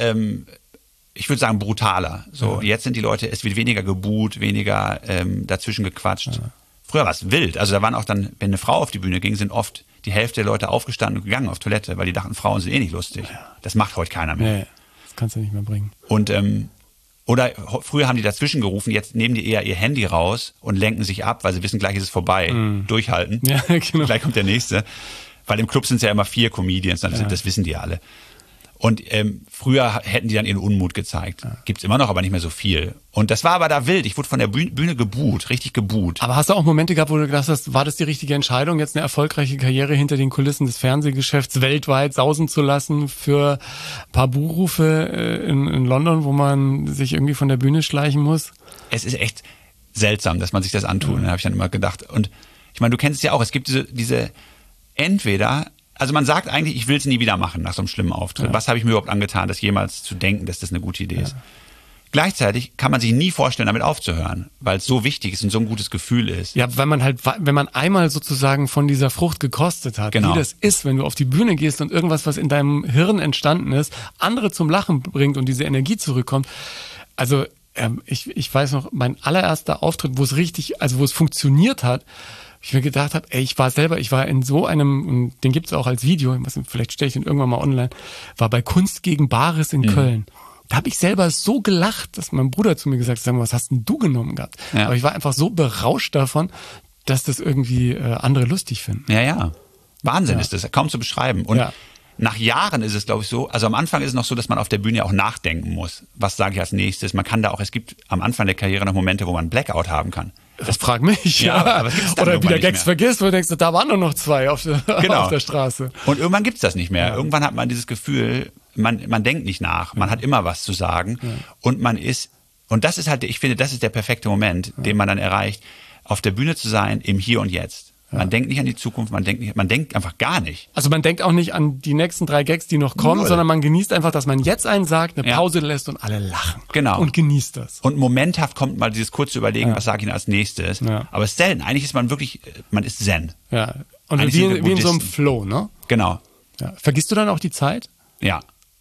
ich würde sagen, brutaler. So, jetzt sind die Leute, es wird weniger gebuht, weniger dazwischen gequatscht. Ja. Früher war es wild. Also da waren auch dann, wenn eine Frau auf die Bühne ging, sind oft die Hälfte der Leute aufgestanden und gegangen auf Toilette, weil die dachten, Frauen sind eh nicht lustig. Das macht heute keiner mehr. Nee, das kannst du nicht mehr bringen. Und oder früher haben die dazwischen gerufen, jetzt nehmen die eher ihr Handy raus und lenken sich ab, weil sie wissen, gleich ist es vorbei. Durchhalten. Ja, genau. Gleich kommt der nächste. Weil im Club sind es ja immer 4 Comedians, das wissen die ja alle. Und früher hätten die dann ihren Unmut gezeigt. Gibt's immer noch, aber nicht mehr so viel. Und das war aber da wild. Ich wurde von der Bühne gebuht, richtig gebuht. Aber hast du auch Momente gehabt, wo du gedacht hast, war das die richtige Entscheidung, jetzt eine erfolgreiche Karriere hinter den Kulissen des Fernsehgeschäfts weltweit sausen zu lassen für ein paar Buchrufe in London, wo man sich irgendwie von der Bühne schleichen muss? Es ist echt seltsam, dass man sich das antut. Da habe ich dann immer gedacht. Und ich meine, du kennst es ja auch. Es gibt diese entweder... Also man sagt eigentlich, ich will es nie wieder machen nach so einem schlimmen Auftritt. Was habe ich mir überhaupt angetan, das jemals zu denken, dass das eine gute Idee ist? Gleichzeitig kann man sich nie vorstellen, damit aufzuhören, weil es so wichtig ist und so ein gutes Gefühl ist. Ja, weil man halt, wenn man einmal sozusagen von dieser Frucht gekostet hat, wie das ist, wenn du auf die Bühne gehst und irgendwas, was in deinem Hirn entstanden ist, andere zum Lachen bringt und diese Energie zurückkommt. Also ich weiß noch, mein allererster Auftritt, wo es funktioniert hat, ich mir gedacht habe, ich war in so einem, und den gibt's auch als Video, vielleicht stelle ich den irgendwann mal online, war bei Kunst gegen Bares in Köln. Da habe ich selber so gelacht, dass mein Bruder zu mir gesagt hat, sag mal, was hast denn du genommen gehabt? Ja. Aber ich war einfach so berauscht davon, dass das irgendwie andere lustig finden. Ja. Wahnsinn ist das, kaum zu beschreiben. Und nach Jahren ist es, glaube ich, so, also am Anfang ist es noch so, dass man auf der Bühne auch nachdenken muss. Was sage ich als nächstes? Man kann da auch, es gibt am Anfang der Karriere noch Momente, wo man Blackout haben kann. Das fragt mich, ja. Aber oder wieder Gags vergisst, wo du denkst, da waren nur noch 2 auf der Straße. Und irgendwann gibt's das nicht mehr. Ja. Irgendwann hat man dieses Gefühl, man denkt nicht nach, man hat immer was zu sagen und man ist, und das ist halt, ich finde, das ist der perfekte Moment, den man dann erreicht, auf der Bühne zu sein, im Hier und Jetzt. Man denkt nicht an die Zukunft, man denkt einfach gar nicht. Also man denkt auch nicht an die nächsten 3 Gags, die noch kommen, sondern man genießt einfach, dass man jetzt einen sagt, eine Pause lässt und alle lachen. Genau. Und genießt das. Und momenthaft kommt mal dieses kurze Überlegen, was sage ich denn als nächstes. Ja. Aber es ist selten. Eigentlich ist man wirklich, man ist Zen. Ja. Und wie in so einem Flow, ne? Genau. Ja. Vergisst du dann auch die Zeit? Ja.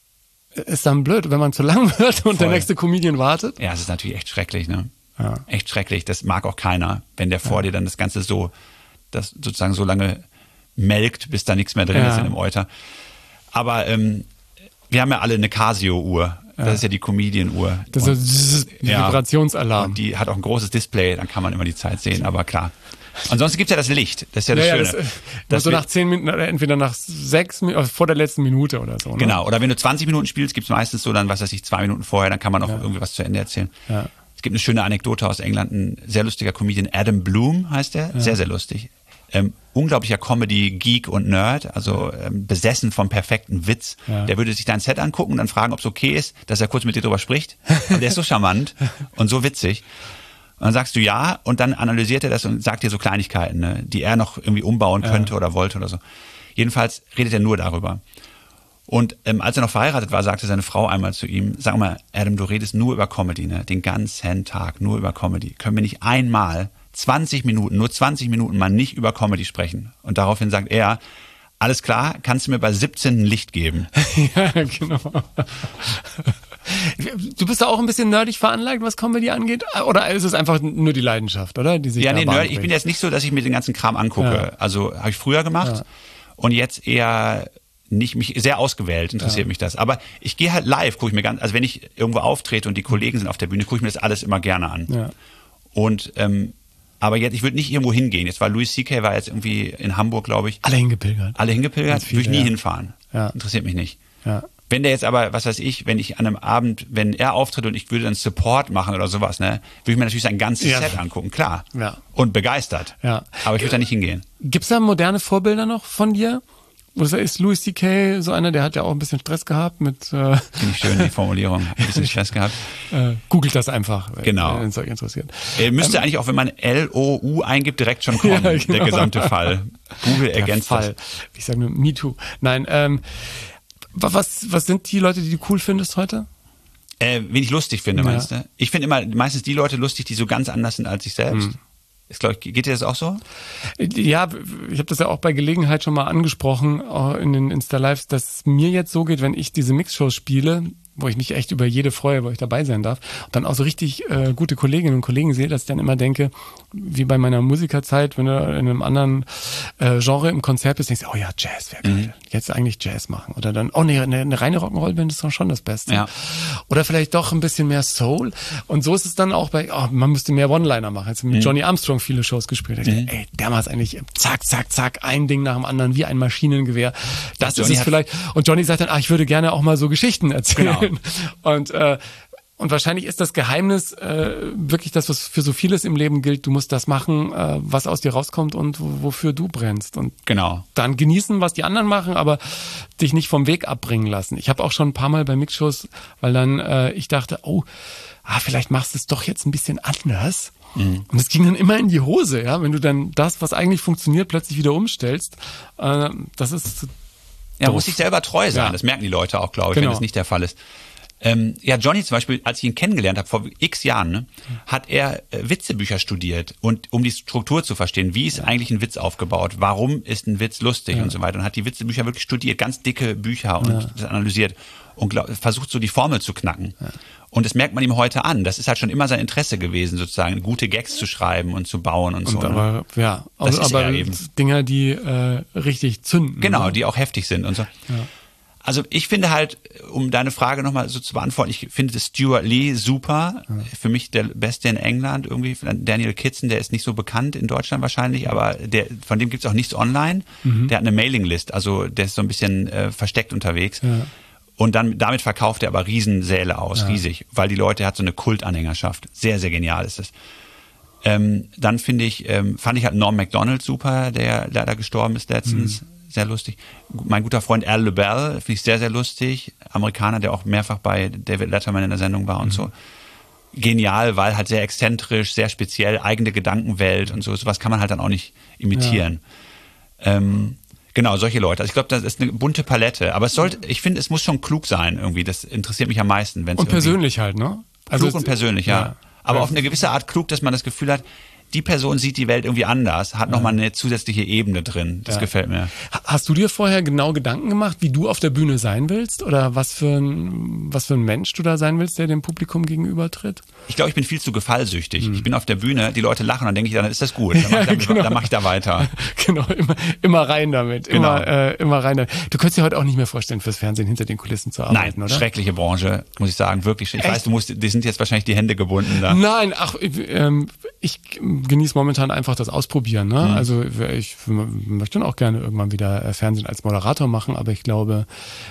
Ist dann blöd, wenn man zu lang wird und der nächste Comedian wartet? Ja, es ist natürlich echt schrecklich, ne? Ja. Echt schrecklich. Das mag auch keiner, wenn der vor dir dann das Ganze das sozusagen so lange melkt, bis da nichts mehr drin ist in dem Euter. Aber wir haben ja alle eine Casio-Uhr. Das ist ja die Comedian-Uhr. Das ist ein Vibrationsalarm. Und die hat auch ein großes Display, dann kann man immer die Zeit sehen, aber klar. Ansonsten gibt's ja das Licht, das ist ja das Schöne. Das so nach 10 Minuten, oder entweder nach 6 Minuten, vor der letzten Minute oder so. Ne? Genau, oder wenn du 20 Minuten spielst, gibt's meistens so dann, was weiß ich, 2 Minuten vorher, dann kann man auch irgendwie was zu Ende erzählen. Ja. Es gibt eine schöne Anekdote aus England, ein sehr lustiger Comedian, Adam Bloom heißt der, sehr, sehr lustig. Unglaublicher Comedy-Geek und Nerd, also besessen vom perfekten Witz. Ja. Der würde sich dein Set angucken und dann fragen, ob es okay ist, dass er kurz mit dir drüber spricht. Und der ist so charmant und so witzig. Und dann sagst du ja und dann analysiert er das und sagt dir so Kleinigkeiten, ne, die er noch irgendwie umbauen könnte oder wollte oder so. Jedenfalls redet er nur darüber. Und als er noch verheiratet war, sagte seine Frau einmal zu ihm, sag mal, Adam, du redest nur über Comedy, ne? Den ganzen Tag nur über Comedy. Können wir nicht einmal 20 Minuten, nur 20 Minuten mal nicht über Comedy sprechen? Und daraufhin sagt er, alles klar, kannst du mir bei 17 ein Licht geben? Ja, genau. Du bist da auch ein bisschen nerdig veranlagt, was Comedy angeht? Oder ist es einfach nur die Leidenschaft, oder? Die sich nerdig. Ich bin jetzt nicht so, dass ich mir den ganzen Kram angucke. Ja. Also habe ich früher gemacht und jetzt eher nicht, mich sehr ausgewählt interessiert mich das. Aber ich gehe halt live, gucke ich mir also wenn ich irgendwo auftrete und die Kollegen sind auf der Bühne, gucke ich mir das alles immer gerne an. Ja. Und aber jetzt, ich würde nicht irgendwo hingehen. Jetzt war Louis C.K. war jetzt irgendwie in Hamburg, glaube ich. Alle hingepilgert, würde ich nie hinfahren. Ja. Interessiert mich nicht. Ja. Wenn der jetzt aber, was weiß ich, wenn ich an einem Abend, wenn er auftritt und ich würde dann Support machen oder sowas, ne, würde ich mir natürlich sein ganzes Set angucken, klar. Ja. Und begeistert. Ja. Aber ich würde da nicht hingehen. Gibt's da moderne Vorbilder noch von dir? Oder ist Louis C.K. so einer, der hat ja auch ein bisschen Stress gehabt mit... Finde ich schön, die Formulierung. Ein bisschen Stress gehabt. Googelt das einfach, genau. wenn es euch interessiert. Müsste eigentlich auch, wenn man L-O-U eingibt, direkt schon kommen, ja, genau. Der gesamte Fall. Google ergänzt das. Ich sage nur MeToo. Nein, was sind die Leute, die du cool findest heute? Wen ich lustig finde, meinst du? Ich finde immer meistens die Leute lustig, die so ganz anders sind als ich selbst. Geht dir das auch so? Ja, ich habe das ja auch bei Gelegenheit schon mal angesprochen, in den Insta-Lives, dass es mir jetzt so geht, wenn ich diese Mixshows spiele, wo ich mich echt über jede freue, wo ich dabei sein darf, und dann auch so richtig gute Kolleginnen und Kollegen sehe, dass ich dann immer denke, wie bei meiner Musikerzeit, wenn du in einem anderen Genre im Konzert bist, denkst du, oh ja, Jazz wäre geil. Jetzt eigentlich Jazz machen. Oder dann, oh nee, eine reine Rock'n'Roll-Band ist doch schon das Beste. Ja. Oder vielleicht doch ein bisschen mehr Soul. Und so ist es dann auch bei, man müsste mehr One-Liner machen. Jetzt mit Johnny Armstrong viele Shows gespielt. Ich dachte, ey, der macht eigentlich zack, zack, zack, ein Ding nach dem anderen, wie ein Maschinengewehr. Das ist es vielleicht. Und Johnny sagt dann, ich würde gerne auch mal so Geschichten erzählen. Genau. Und wahrscheinlich ist das Geheimnis wirklich das, was für so vieles im Leben gilt. Du musst das machen, was aus dir rauskommt und wofür du brennst. Und dann genießen, was die anderen machen, aber dich nicht vom Weg abbringen lassen. Ich habe auch schon ein paar Mal bei Mixshows, weil dann ich dachte, vielleicht machst du es doch jetzt ein bisschen anders. Und es ging dann immer in die Hose, ja, wenn du dann das, was eigentlich funktioniert, plötzlich wieder umstellst. Das ist ja, muss sich selber treu sein. Ja. Das merken die Leute auch, glaube ich, wenn das nicht der Fall ist. Johnny zum Beispiel, als ich ihn kennengelernt habe, vor x Jahren, ne, hat er Witzebücher studiert, und um die Struktur zu verstehen, wie ist eigentlich ein Witz aufgebaut, warum ist ein Witz lustig und so weiter, und hat die Witzebücher wirklich studiert, ganz dicke Bücher und das analysiert und versucht so die Formel zu knacken. Ja. Und das merkt man ihm heute an. Das ist halt schon immer sein Interesse gewesen, sozusagen gute Gags zu schreiben und zu bauen und so. Aber, ne? Das ist aber eben Dinger, die richtig zünden. Genau, die auch heftig sind und so. Ja. Also ich finde halt, um deine Frage nochmal so zu beantworten, ich finde Stuart Lee super. Ja. Für mich der Beste in England irgendwie. Daniel Kitson, der ist nicht so bekannt in Deutschland wahrscheinlich, aber von dem gibt's auch nichts online. Der hat eine Mailinglist, also der ist so ein bisschen versteckt unterwegs. Ja. Und damit verkauft er aber Riesensäle aus, riesig, weil die Leute, hat so eine Kultanhängerschaft. Sehr, sehr genial ist es. Dann fand ich halt Norm Macdonald super, der leider gestorben ist letztens. Sehr lustig. Mein guter Freund Al LaBelle, finde ich sehr, sehr lustig. Amerikaner, der auch mehrfach bei David Letterman in der Sendung war und so. Genial, weil halt sehr exzentrisch, sehr speziell, eigene Gedankenwelt und so. Sowas kann man halt dann auch nicht imitieren. Ja. Genau, solche Leute. Also ich glaube, das ist eine bunte Palette. Aber ich finde, es muss schon klug sein irgendwie. Das interessiert mich am meisten. Und persönlich halt, ne? Klug und persönlich, ja. Aber auf eine gewisse Art klug, dass man das Gefühl hat, die Person sieht die Welt irgendwie anders, hat nochmal eine zusätzliche Ebene drin. Das gefällt mir. Hast du dir vorher genau Gedanken gemacht, wie du auf der Bühne sein willst? Oder was für ein Mensch du da sein willst, der dem Publikum gegenübertritt? Ich glaube, ich bin viel zu gefallsüchtig. Ich bin auf der Bühne, die Leute lachen, dann denke ich, dann ist das gut. Dann mach ich da weiter. Genau, immer rein damit. Genau. Immer rein damit. Du könntest dir heute auch nicht mehr vorstellen, fürs Fernsehen hinter den Kulissen zu arbeiten, Nein, oder? schreckliche Branche, muss ich sagen, wirklich. Ich weiß, die sind jetzt wahrscheinlich die Hände gebunden da. Nein, ich genieße momentan einfach das Ausprobieren. Ne? Also ich möchte dann auch gerne irgendwann wieder Fernsehen als Moderator machen, aber ich glaube,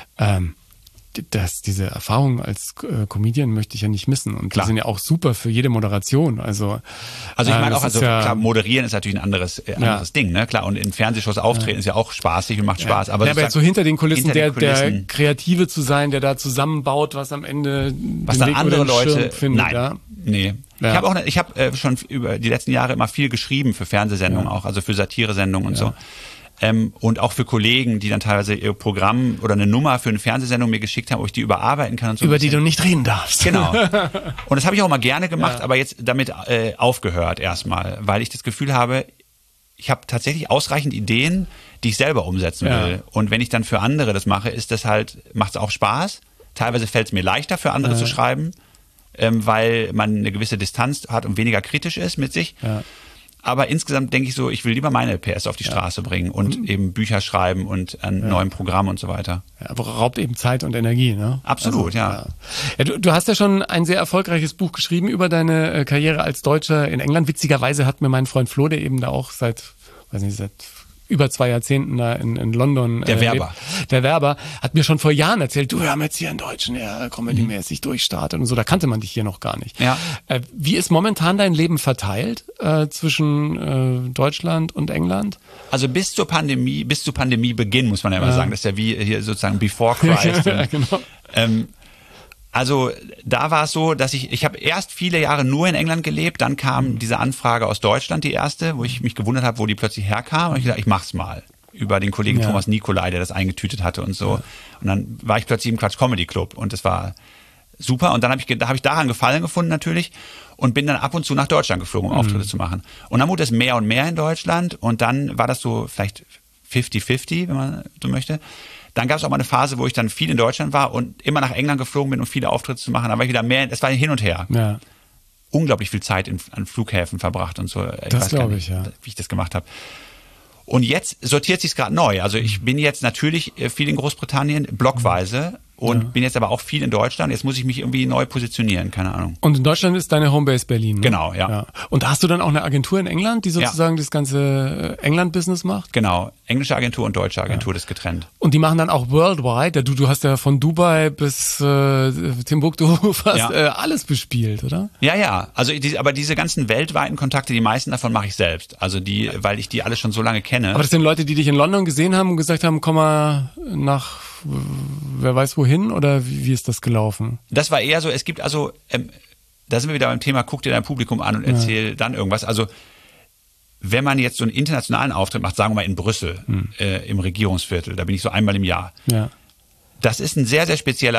dass diese Erfahrung als Comedian möchte ich ja nicht missen. Und die sind ja auch super für jede Moderation. Also ich meine auch, klar, moderieren ist natürlich ein anderes Ding, ne? Klar, und in Fernsehshows auftreten ist ja auch spaßig und macht Spaß. Aber jetzt so hinter den Kulissen, der Kreative zu sein, der da zusammenbaut, was am Ende was dann andere Leute findet. Nein, ja? Nee. Ja. Ich habe schon über die letzten Jahre immer viel geschrieben für Fernsehsendungen auch, also für Satiresendungen und so. Und auch für Kollegen, die dann teilweise ihr Programm oder eine Nummer für eine Fernsehsendung mir geschickt haben, wo ich die überarbeiten kann. Und so über die du nicht reden darfst. Genau. Und das habe ich auch mal gerne gemacht, aber jetzt damit aufgehört erstmal, weil ich das Gefühl habe, ich habe tatsächlich ausreichend Ideen, die ich selber umsetzen will. Und wenn ich dann für andere das mache, macht es auch Spaß. Teilweise fällt es mir leichter, für andere zu schreiben, weil man eine gewisse Distanz hat und weniger kritisch ist mit sich. Ja. Aber insgesamt denke ich so, ich will lieber meine PS auf die Straße bringen und eben Bücher schreiben und an neuen Programmen und so weiter. Ja, aber raubt eben Zeit und Energie, ne? Absolut, ja. Du hast ja schon ein sehr erfolgreiches Buch geschrieben über deine Karriere als Deutscher in England. Witzigerweise hat mir mein Freund Flo, der eben da auch seit über 2 Jahrzehnten da in London der Werber, hat mir schon vor Jahren erzählt, du, wir haben jetzt hier einen Deutschen, der comedy-mäßig durchstartet und so, da kannte man dich hier noch gar nicht. Ja. Wie ist momentan dein Leben verteilt zwischen Deutschland und England? Also bis zu Pandemiebeginn, muss man ja immer sagen, das ist ja wie hier sozusagen before Christ. Ja, genau. Also da war es so, dass ich habe erst viele Jahre nur in England gelebt, dann kam diese Anfrage aus Deutschland, die erste, wo ich mich gewundert habe, wo die plötzlich herkam. Und ich dachte, ich mach's mal. Über den Kollegen Thomas Nicolai, der das eingetütet hatte und so. Ja. Und dann war ich plötzlich im Quatsch Comedy Club und das war super. Und dann habe ich daran Gefallen gefunden natürlich und bin dann ab und zu nach Deutschland geflogen, um Auftritte zu machen. Und dann wurde es mehr und mehr in Deutschland und dann war das so vielleicht 50-50, wenn man so möchte. Dann gab es auch mal eine Phase, wo ich dann viel in Deutschland war und immer nach England geflogen bin, um viele Auftritte zu machen. Da war ich wieder mehr, es war hin und her. Ja. Unglaublich viel Zeit an Flughäfen verbracht und so. Das glaube ich, ja. Wie ich das gemacht habe. Und jetzt sortiert sich gerade neu. Also ich bin jetzt natürlich viel in Großbritannien, blockweise. Und bin jetzt aber auch viel in Deutschland. Jetzt muss ich mich irgendwie neu positionieren, keine Ahnung. Und in Deutschland ist deine Homebase Berlin, ne? Genau, ja. Und hast du dann auch eine Agentur in England, die sozusagen das ganze England-Business macht? Genau, englische Agentur und deutsche Agentur, das getrennt. Und die machen dann auch worldwide? Du hast ja von Dubai bis Timbuktu fast alles bespielt, oder? Ja. Also aber diese ganzen weltweiten Kontakte, die meisten davon mache ich selbst. Also weil ich die alle schon so lange kenne. Aber das sind Leute, die dich in London gesehen haben und gesagt haben, komm mal nach wer weiß wohin, oder wie ist das gelaufen? Das war eher so, es gibt also, da sind wir wieder beim Thema, guck dir dein Publikum an und erzähl dann irgendwas. Also wenn man jetzt so einen internationalen Auftritt macht, sagen wir mal in Brüssel, im Regierungsviertel, da bin ich so einmal im Jahr. Ja. Das ist eine sehr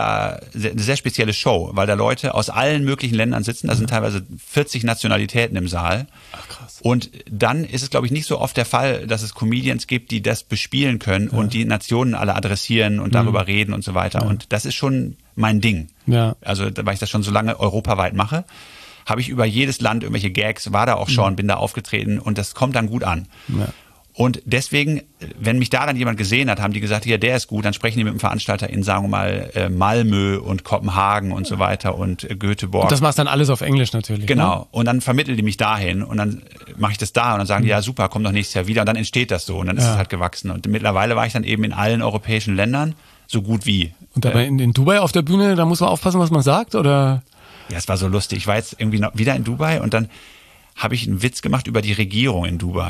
spezielle Show, weil da Leute aus allen möglichen Ländern sitzen. Da sind teilweise 40 Nationalitäten im Saal. Ach, krass. Und dann ist es, glaube ich, nicht so oft der Fall, dass es Comedians gibt, die das bespielen können und die Nationen alle adressieren und darüber reden und so weiter. Ja. Und das ist schon mein Ding. Ja. Also, weil ich das schon so lange europaweit mache, habe ich über jedes Land irgendwelche Gags, war da auch schon, bin da aufgetreten und das kommt dann gut an. Ja. Und deswegen, wenn mich da dann jemand gesehen hat, haben die gesagt, ja, der ist gut, dann sprechen die mit dem Veranstalter in, sagen wir mal, Malmö und Kopenhagen und so weiter und Göteborg. Und das machst dann alles auf Englisch natürlich. Genau. Ne? Und dann vermitteln die mich dahin und dann mache ich das da und dann sagen die, ja super, komm doch nächstes Jahr wieder und dann entsteht das so und dann ist es halt gewachsen. Und mittlerweile war ich dann eben in allen europäischen Ländern so gut wie. Und dabei in Dubai auf der Bühne, da muss man aufpassen, was man sagt, oder? Ja, es war so lustig. Ich war jetzt irgendwie wieder in Dubai und dann habe ich einen Witz gemacht über die Regierung in Dubai.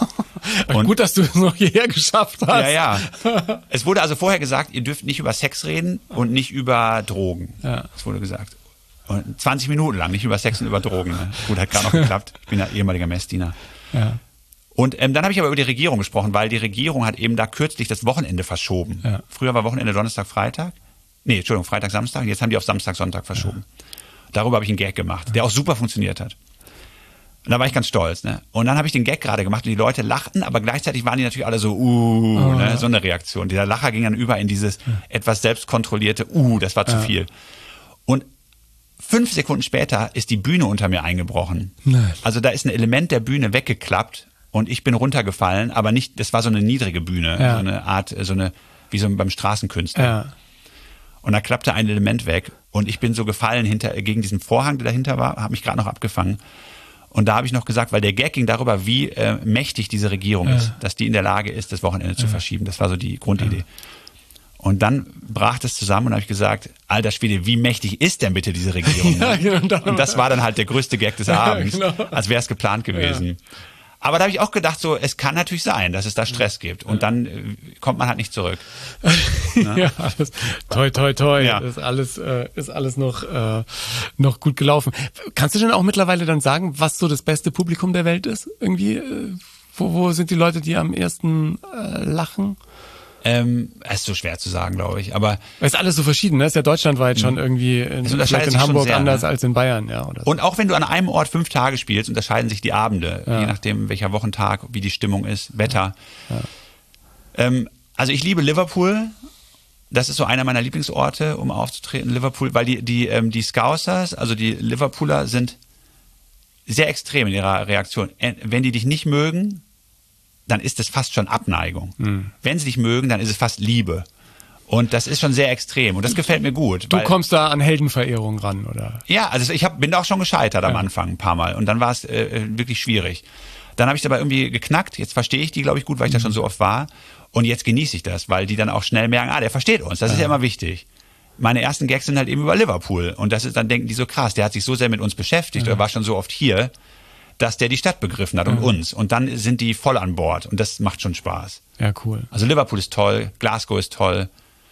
Und gut, dass du es noch hierher geschafft hast. Ja. Es wurde also vorher gesagt, ihr dürft nicht über Sex reden und nicht über Drogen. Ja. Das wurde gesagt. Und 20 Minuten lang, nicht über Sex und über Drogen. Ne? Gut, hat gerade noch geklappt. Ich bin ja ehemaliger Messdiener. Ja. Und dann habe ich aber über die Regierung gesprochen, weil die Regierung hat eben da kürzlich das Wochenende verschoben. Ja. Früher war Wochenende Donnerstag, Freitag. Nee, Entschuldigung, Freitag, Samstag. Jetzt haben die auf Samstag, Sonntag verschoben. Ja. Darüber habe ich einen Gag gemacht, der auch super funktioniert hat. Und da war ich ganz stolz, ne? Und dann habe ich den Gag gerade gemacht und die Leute lachten, aber gleichzeitig waren die natürlich alle so, ne? So eine Reaktion. Dieser Lacher ging dann über in dieses etwas selbstkontrollierte, das war zu viel. Und 5 Sekunden später ist die Bühne unter mir eingebrochen. Nein. Also da ist ein Element der Bühne weggeklappt und ich bin runtergefallen, aber nicht, das war so eine niedrige Bühne, so eine Art, wie so beim Straßenkünstler. Ja. Und da klappte ein Element weg und ich bin so gefallen gegen diesen Vorhang, der dahinter war, habe mich gerade noch abgefangen. Und da habe ich noch gesagt, weil der Gag ging darüber, wie mächtig diese Regierung ist, dass die in der Lage ist, das Wochenende zu verschieben. Das war so die Grundidee. Und dann brach das zusammen und habe ich gesagt, alter Schwede, wie mächtig ist denn bitte diese Regierung? Ja, genau. Und das war dann halt der größte Gag des Abends, genau. als wäre es geplant gewesen. Ja. Aber da habe ich auch gedacht, so, es kann natürlich sein, dass es da Stress gibt. Und dann kommt man halt nicht zurück. Ja, alles, toi. Ja. Ist alles noch gut gelaufen. Kannst du denn auch mittlerweile dann sagen, was so das beste Publikum der Welt ist? Irgendwie, wo sind die Leute, die am ersten lachen? Es ist so schwer zu sagen, glaube ich. Aber es ist alles so verschieden, ne? Ist ja deutschlandweit schon irgendwie vielleicht in Hamburg sehr, anders als in Bayern, ja. Oder so. Und auch wenn du an einem Ort 5 Tage spielst, unterscheiden sich die Abende, je nachdem welcher Wochentag, wie die Stimmung ist, Wetter. Ja. Also ich liebe Liverpool. Das ist so einer meiner Lieblingsorte, um aufzutreten, Liverpool, weil die Scousers, also die Liverpooler, sind sehr extrem in ihrer Reaktion. Wenn die dich nicht mögen, dann ist es fast schon Abneigung. Wenn sie dich mögen, dann ist es fast Liebe. Und das ist schon sehr extrem und das gefällt mir gut. Du kommst da an Heldenverehrung ran, oder? Ja, also bin da auch schon gescheitert am Anfang ein paar Mal und dann war es wirklich schwierig. Dann habe ich es aber irgendwie geknackt, jetzt verstehe ich die, glaube ich, gut, weil ich da schon so oft war und jetzt genieße ich das, weil die dann auch schnell merken, der versteht uns, das ist ja immer wichtig. Meine ersten Gags sind halt eben über Liverpool und dann denken die so krass, der hat sich so sehr mit uns beschäftigt oder war schon so oft hier, dass der die Stadt begriffen hat und uns. Und dann sind die voll an Bord. Und das macht schon Spaß. Ja, cool. Also Liverpool ist toll, Glasgow ist toll.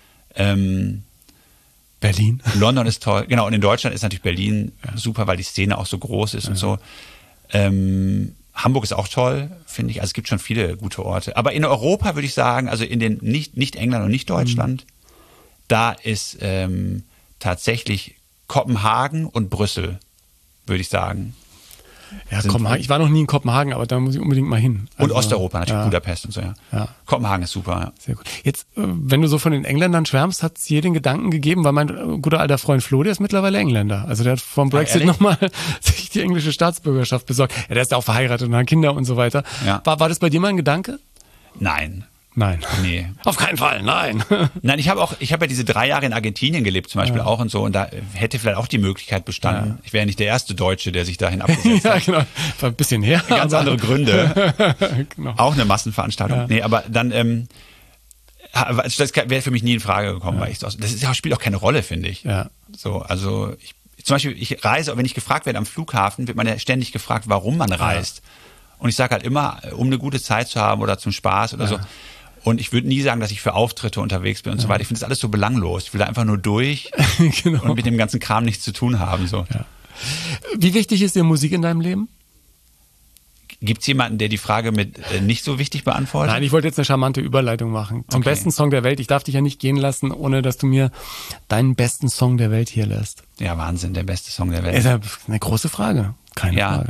Berlin. London ist toll. Genau, und in Deutschland ist natürlich Berlin super, weil die Szene auch so groß ist und so. Hamburg ist auch toll, finde ich. Also es gibt schon viele gute Orte. Aber in Europa würde ich sagen, also in den nicht England und nicht Deutschland, da ist tatsächlich Kopenhagen und Brüssel, würde ich sagen. Ja, Kopenhagen. Ich war noch nie in Kopenhagen, aber da muss ich unbedingt mal hin. Und Osteuropa, natürlich Budapest und so, ja. Kopenhagen ist super, ja. Sehr gut. Jetzt, wenn du so von den Engländern schwärmst, hat es dir den Gedanken gegeben, weil mein guter alter Freund Flo, der ist mittlerweile Engländer. Also der hat vom Brexit nochmal sich die englische Staatsbürgerschaft besorgt. Ja, der ist ja auch verheiratet und hat Kinder und so weiter. Ja. War das bei dir mal ein Gedanke? Nein. Nee. Auf keinen Fall, nein. Nein, ich habe ja diese 3 Jahre in Argentinien gelebt zum Beispiel auch und so und da hätte vielleicht auch die Möglichkeit bestanden. Ja. Ich wäre ja nicht der erste Deutsche, der sich dahin abgesetzt hat. Ja, genau. War ein bisschen her. Ganz andere Gründe. Genau. Auch eine Massenveranstaltung. Ja. Nee, aber dann, das wäre für mich nie in Frage gekommen, weil spielt auch keine Rolle, finde ich. Ja. So, also zum Beispiel, ich reise, wenn ich gefragt werde am Flughafen, wird man ja ständig gefragt, warum man reist. Und ich sage halt immer, um eine gute Zeit zu haben oder zum Spaß oder so. Und ich würde nie sagen, dass ich für Auftritte unterwegs bin und so weiter. Ich finde das alles so belanglos. Ich will da einfach nur durch und mit dem ganzen Kram nichts zu tun haben. So. Ja. Wie wichtig ist dir Musik in deinem Leben? Gibt es jemanden, der die Frage mit nicht so wichtig beantwortet? Nein, ich wollte jetzt eine charmante Überleitung machen. Zum besten Song der Welt. Ich darf dich ja nicht gehen lassen, ohne dass du mir deinen besten Song der Welt hier lässt. Ja, Wahnsinn, der beste Song der Welt. Ist ja eine große Frage. Keine Frage.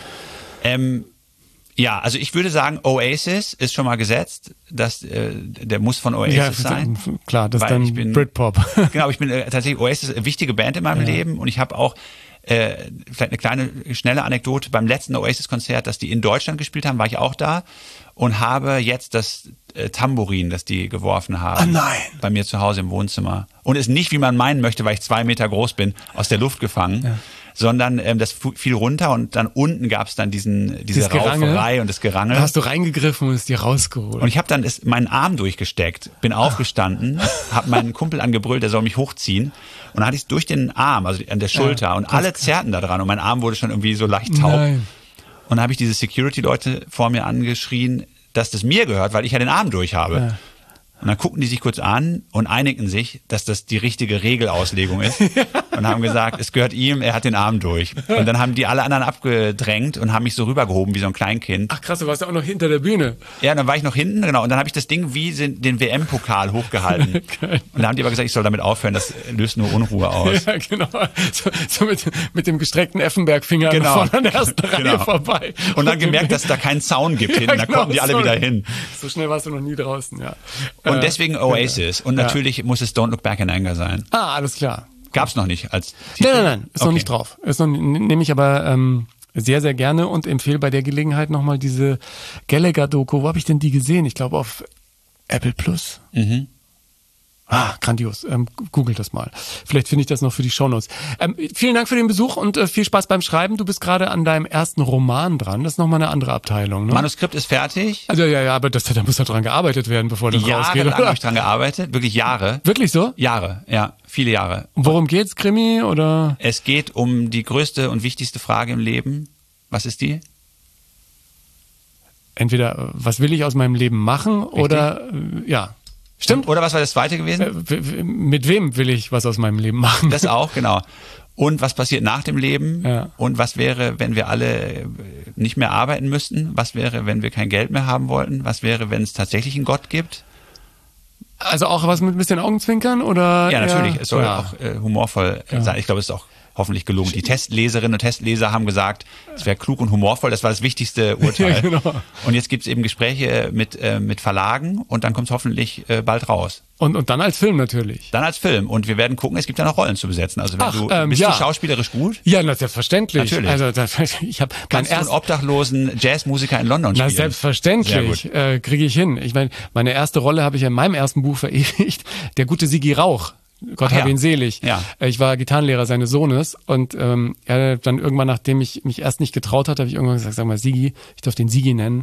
Ja, also ich würde sagen, Oasis ist schon mal gesetzt. Der muss von Oasis sein. Klar, das ist dann Britpop. Genau, ich bin tatsächlich Oasis eine wichtige Band in meinem Leben und ich habe auch vielleicht eine kleine, schnelle Anekdote. Beim letzten Oasis-Konzert, das die in Deutschland gespielt haben, war ich auch da und habe jetzt das Tambourin, das die geworfen haben, bei mir zu Hause im Wohnzimmer. Und ist nicht, wie man meinen möchte, weil ich 2 Meter groß bin, aus der Luft gefangen. Sondern das fiel runter und dann unten gab es dann diese Rauferei und das Gerangel. Da hast du reingegriffen und es dir rausgeholt. Und ich habe dann meinen Arm durchgesteckt, bin aufgestanden, habe meinen Kumpel angebrüllt, der soll mich hochziehen. Und dann hatte ich es durch den Arm, also an der Schulter und alle zerrten da dran und mein Arm wurde schon irgendwie so leicht taub. Und dann habe ich diese Security-Leute vor mir angeschrien, dass das mir gehört, weil ich ja den Arm durch habe. Ja. Und dann guckten die sich kurz an und einigten sich, dass das die richtige Regelauslegung ist. Und und haben gesagt, es gehört ihm, er hat den Arm durch. Und dann haben die alle anderen abgedrängt und haben mich so rübergehoben wie so ein Kleinkind. Ach krass, du warst ja auch noch hinter der Bühne. Ja, dann war ich noch hinten, genau. Und dann habe ich das Ding wie den WM-Pokal hochgehalten. Geil. Und da haben die aber gesagt, ich soll damit aufhören, das löst nur Unruhe aus. Ja, genau. So mit dem gestreckten Effenberg-Finger Genau. vorne an der ersten Reihe Genau. vorbei. Und dann gemerkt, dass es da keinen Zaun gibt hinten. Da konnten die alle sorry. wieder hin. So schnell warst du noch nie draußen, ja. Und deswegen Oasis. Und natürlich muss es Don't Look Back in Anger sein. Alles klar. Gab's noch nicht als Titel? Nein, ist noch nicht drauf. Nehme ich aber sehr, sehr gerne und empfehle bei der Gelegenheit nochmal diese Gallagher-Doku. Wo habe ich denn die gesehen? Ich glaube auf Apple Plus. Grandios. Googelt das mal. Vielleicht finde ich das noch für die Shownotes. Vielen Dank für den Besuch und viel Spaß beim Schreiben. Du bist gerade an deinem ersten Roman dran. Das ist nochmal eine andere Abteilung, ne? Manuskript ist fertig. Also ja, aber da muss ja dran gearbeitet werden, bevor das rausgeht. Jahrelang habe ich dran gearbeitet. Wirklich Jahre. Wirklich so? Jahre, ja. Viele Jahre. Worum geht's? Krimi oder? Es geht um die größte und wichtigste Frage im Leben. Was ist die? Entweder, was will ich aus meinem Leben machen oder, ja. Stimmt. Oder was war das zweite gewesen? Mit wem will ich was aus meinem Leben machen? Das auch, genau. Und was passiert nach dem Leben? Ja. Und was wäre, wenn wir alle nicht mehr arbeiten müssten? Was wäre, wenn wir kein Geld mehr haben wollten? Was wäre, wenn es tatsächlich einen Gott gibt? Also auch was mit ein bisschen Augenzwinkern oder? Ja, natürlich. Es soll ja auch humorvoll sein. Ich glaube, es ist auch hoffentlich gelungen. Die Testleserinnen und Testleser haben gesagt, es wäre klug und humorvoll. Das war das wichtigste Urteil. Ja, genau. Und jetzt gibt es eben Gespräche mit Verlagen und dann kommt es hoffentlich bald raus. Und dann als Film natürlich. Dann als Film. Und wir werden gucken, es gibt ja noch Rollen zu besetzen. Also wenn bist ja. du schauspielerisch gut? Ja, na, selbstverständlich. Natürlich. Also ich habe Kannst du einen obdachlosen Jazzmusiker in London spielen? Na, selbstverständlich kriege ich hin. Ich meine erste Rolle habe ich in meinem ersten Buch verewigt. Der gute Sigi Rauch. Gott habe ihn selig. Ja. Ich war Gitarrenlehrer seines Sohnes und er dann irgendwann, nachdem ich mich erst nicht getraut hatte, habe ich irgendwann gesagt, sag mal Sigi, ich darf den Sigi nennen,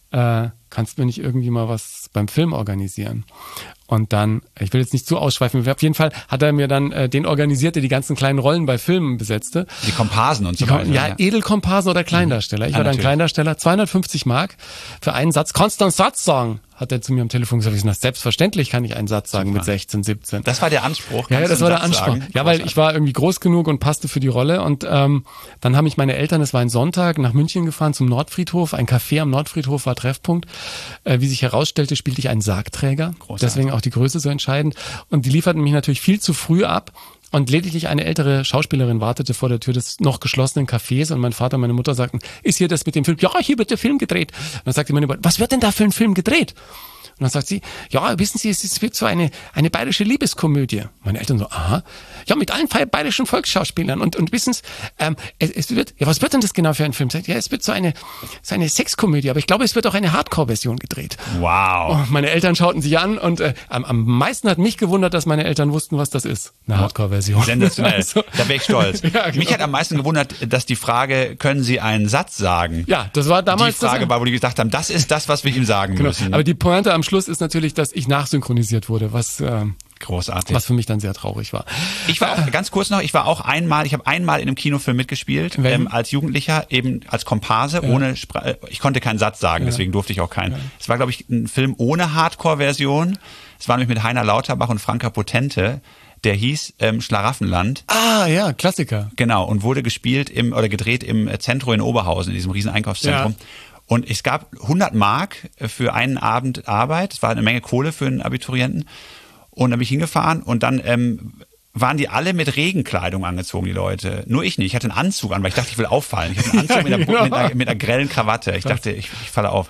kannst du mir nicht irgendwie mal was beim Film organisieren? Und dann, ich will jetzt nicht zu ausschweifen, auf jeden Fall hat er mir dann den organisiert, der die ganzen kleinen Rollen bei Filmen besetzte. Die Komparsen und so weiter. Ja, Edelkomparsen oder Kleindarsteller. Ich war dann Kleindarsteller, 250 Mark für einen Satz. Konntest du einen Satz sagen? Hat er zu mir am Telefon gesagt. Ich sag, selbstverständlich kann ich einen Satz sagen mit 16, 17. Das war der Anspruch. Ja, das war der Anspruch. Ja, weil ich war irgendwie groß genug und passte für die Rolle. Und dann haben mich meine Eltern, es war ein Sonntag, nach München gefahren zum Nordfriedhof. Ein Café am Nordfriedhof war Treffpunkt. Wie sich herausstellte, spielte ich einen Sargträger. Großartig. Deswegen auch die Größe so entscheidend. Und die lieferten mich natürlich viel zu früh ab. Und lediglich eine ältere Schauspielerin wartete vor der Tür des noch geschlossenen Cafés und mein Vater und meine Mutter sagten, ist hier das mit dem Film? Ja, hier wird der Film gedreht. Und dann sagte meine Mutter, was wird denn da für ein Film gedreht? Und dann sagt sie, ja, wissen Sie, es wird so eine bayerische Liebeskomödie. Meine Eltern so, aha. Ja, mit allen bayerischen Volksschauspielern. Und wissen Sie, es wird, ja, was wird denn das genau für ein Film? Ja, es wird so eine Sexkomödie, aber ich glaube, es wird auch eine Hardcore-Version gedreht. Wow. Oh, meine Eltern schauten sich an und am meisten hat mich gewundert, dass meine Eltern wussten, was das ist. Eine Hardcore-Version. Sensationell. Also, Da wäre ich stolz. Ja, genau. Mich hat am meisten gewundert, dass die Frage, können Sie einen Satz sagen? ja, das war damals Die Frage war, wo die gesagt haben, das ist das, was wir ihm sagen müssen. Aber die Pointe am Schluss ist natürlich, dass ich nachsynchronisiert wurde, was Großartig. für mich dann sehr traurig war. Ich war auch, ganz kurz noch, ich habe einmal in einem Kinofilm mitgespielt, als Jugendlicher, eben als Komparse, ohne ich konnte keinen Satz sagen, deswegen durfte ich auch keinen. Es war, glaube ich, ein Film ohne Hardcore-Version. Es war nämlich mit Heiner Lauterbach und Franka Potente. Der hieß Schlaraffenland. Ah, ja, Klassiker. Genau, und wurde gedreht im Zentrum in Oberhausen, in diesem riesen Einkaufszentrum. Ja. Und es gab 100 Mark für einen Abend Arbeit. Das war eine Menge Kohle für einen Abiturienten. Und dann bin ich hingefahren und dann waren die alle mit Regenkleidung angezogen, die Leute. Nur ich nicht. Ich hatte einen Anzug an, weil ich dachte, ich will auffallen. Ich hatte einen Anzug mit einer grellen Krawatte. Ich dachte, ich falle auf.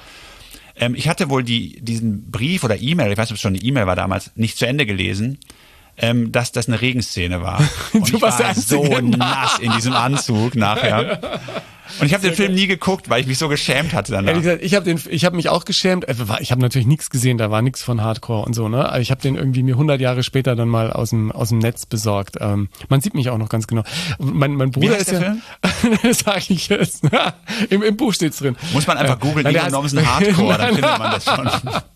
Ich hatte wohl diesen Brief oder E-Mail, ich weiß nicht, ob es schon eine E-Mail war damals, nicht zu Ende gelesen, dass das eine Regenszene war. Und ich war so nass in diesem Anzug nachher. Und ich habe den Film nie geguckt, weil ich mich so geschämt hatte danach. Ehrlich gesagt, ich habe mich auch geschämt. Ich habe natürlich nichts gesehen, da war nichts von Hardcore und so, ne? Aber ich habe den irgendwie mir 100 Jahre später dann mal aus dem Netz besorgt. Man sieht mich auch noch ganz genau. Mein Bruder ist ja. Film? Das sage ich jetzt. Im Buch steht's drin. Muss man einfach googeln, Ingo Nomsen Hardcore, dann findet man das schon.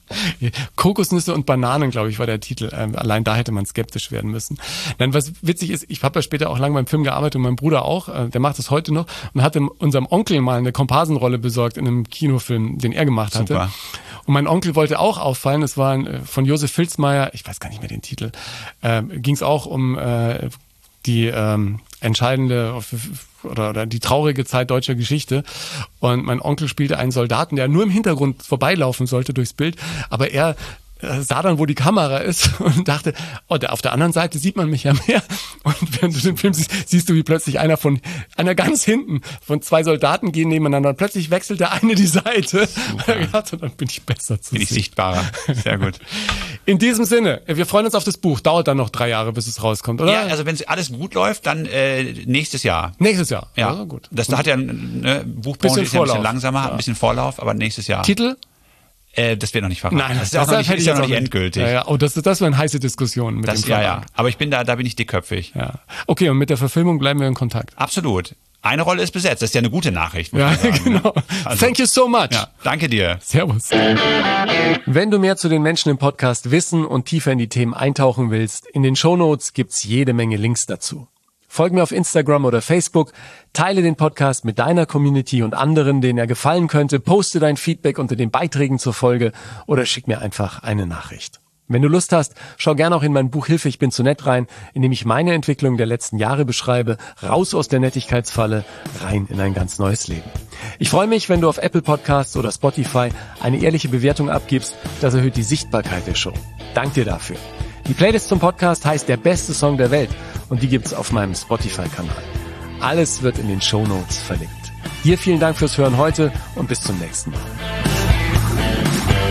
Kokosnüsse und Bananen, glaube ich, war der Titel. Allein da hätte man skeptisch werden müssen. Nein, was witzig ist, ich habe ja später auch lange beim Film gearbeitet und mein Bruder auch, der macht das heute noch und hat unserem Onkel mal eine Komparsenrolle besorgt in einem Kinofilm, den er gemacht hatte. Super. Und mein Onkel wollte auch auffallen, es war von Josef Filzmeier, ich weiß gar nicht mehr den Titel, ging es auch um die entscheidende oder die traurige Zeit deutscher Geschichte. Und mein Onkel spielte einen Soldaten, der nur im Hintergrund vorbeilaufen sollte durchs Bild, aber er sah dann, wo die Kamera ist und dachte, auf der anderen Seite sieht man mich ja mehr. Und während du den Film siehst du, wie plötzlich einer ganz hinten von 2 Soldaten gehen nebeneinander und plötzlich wechselt der eine die Seite. Und dann bin ich besser zu sehen. Bin ich sichtbarer. Sehr gut. In diesem Sinne, wir freuen uns auf das Buch. Dauert dann noch 3 Jahre, bis es rauskommt, oder? Ja, also wenn alles gut läuft, dann nächstes Jahr. Nächstes Jahr? Ja, also gut. Das hat ja Buchbranche ist ja ein bisschen langsamer, hat ein bisschen Vorlauf, aber nächstes Jahr. Titel? Das wird noch nicht verraten. Nein, das ist ja noch nicht endgültig. Ja. Oh, das wäre eine heiße Diskussion mit dem Verlag. Ja. Aber ich bin da bin ich dickköpfig. Ja. Okay, und mit der Verfilmung bleiben wir in Kontakt. Absolut. Eine Rolle ist besetzt. Das ist ja eine gute Nachricht. Ja, genau. Also, thank you so much. Ja, danke dir. Servus. Wenn du mehr zu den Menschen im Podcast wissen und tiefer in die Themen eintauchen willst, in den Shownotes gibt's jede Menge Links dazu. Folg mir auf Instagram oder Facebook, teile den Podcast mit deiner Community und anderen, denen er gefallen könnte, poste dein Feedback unter den Beiträgen zur Folge oder schick mir einfach eine Nachricht. Wenn du Lust hast, schau gerne auch in mein Buch Hilfe, ich bin zu nett rein, in dem ich meine Entwicklung der letzten Jahre beschreibe, raus aus der Nettigkeitsfalle, rein in ein ganz neues Leben. Ich freue mich, wenn du auf Apple Podcasts oder Spotify eine ehrliche Bewertung abgibst, das erhöht die Sichtbarkeit der Show. Dank dir dafür. Die Playlist zum Podcast heißt Der beste Song der Welt und die gibt's auf meinem Spotify-Kanal. Alles wird in den Shownotes verlinkt. Dir vielen Dank fürs Hören heute und bis zum nächsten Mal.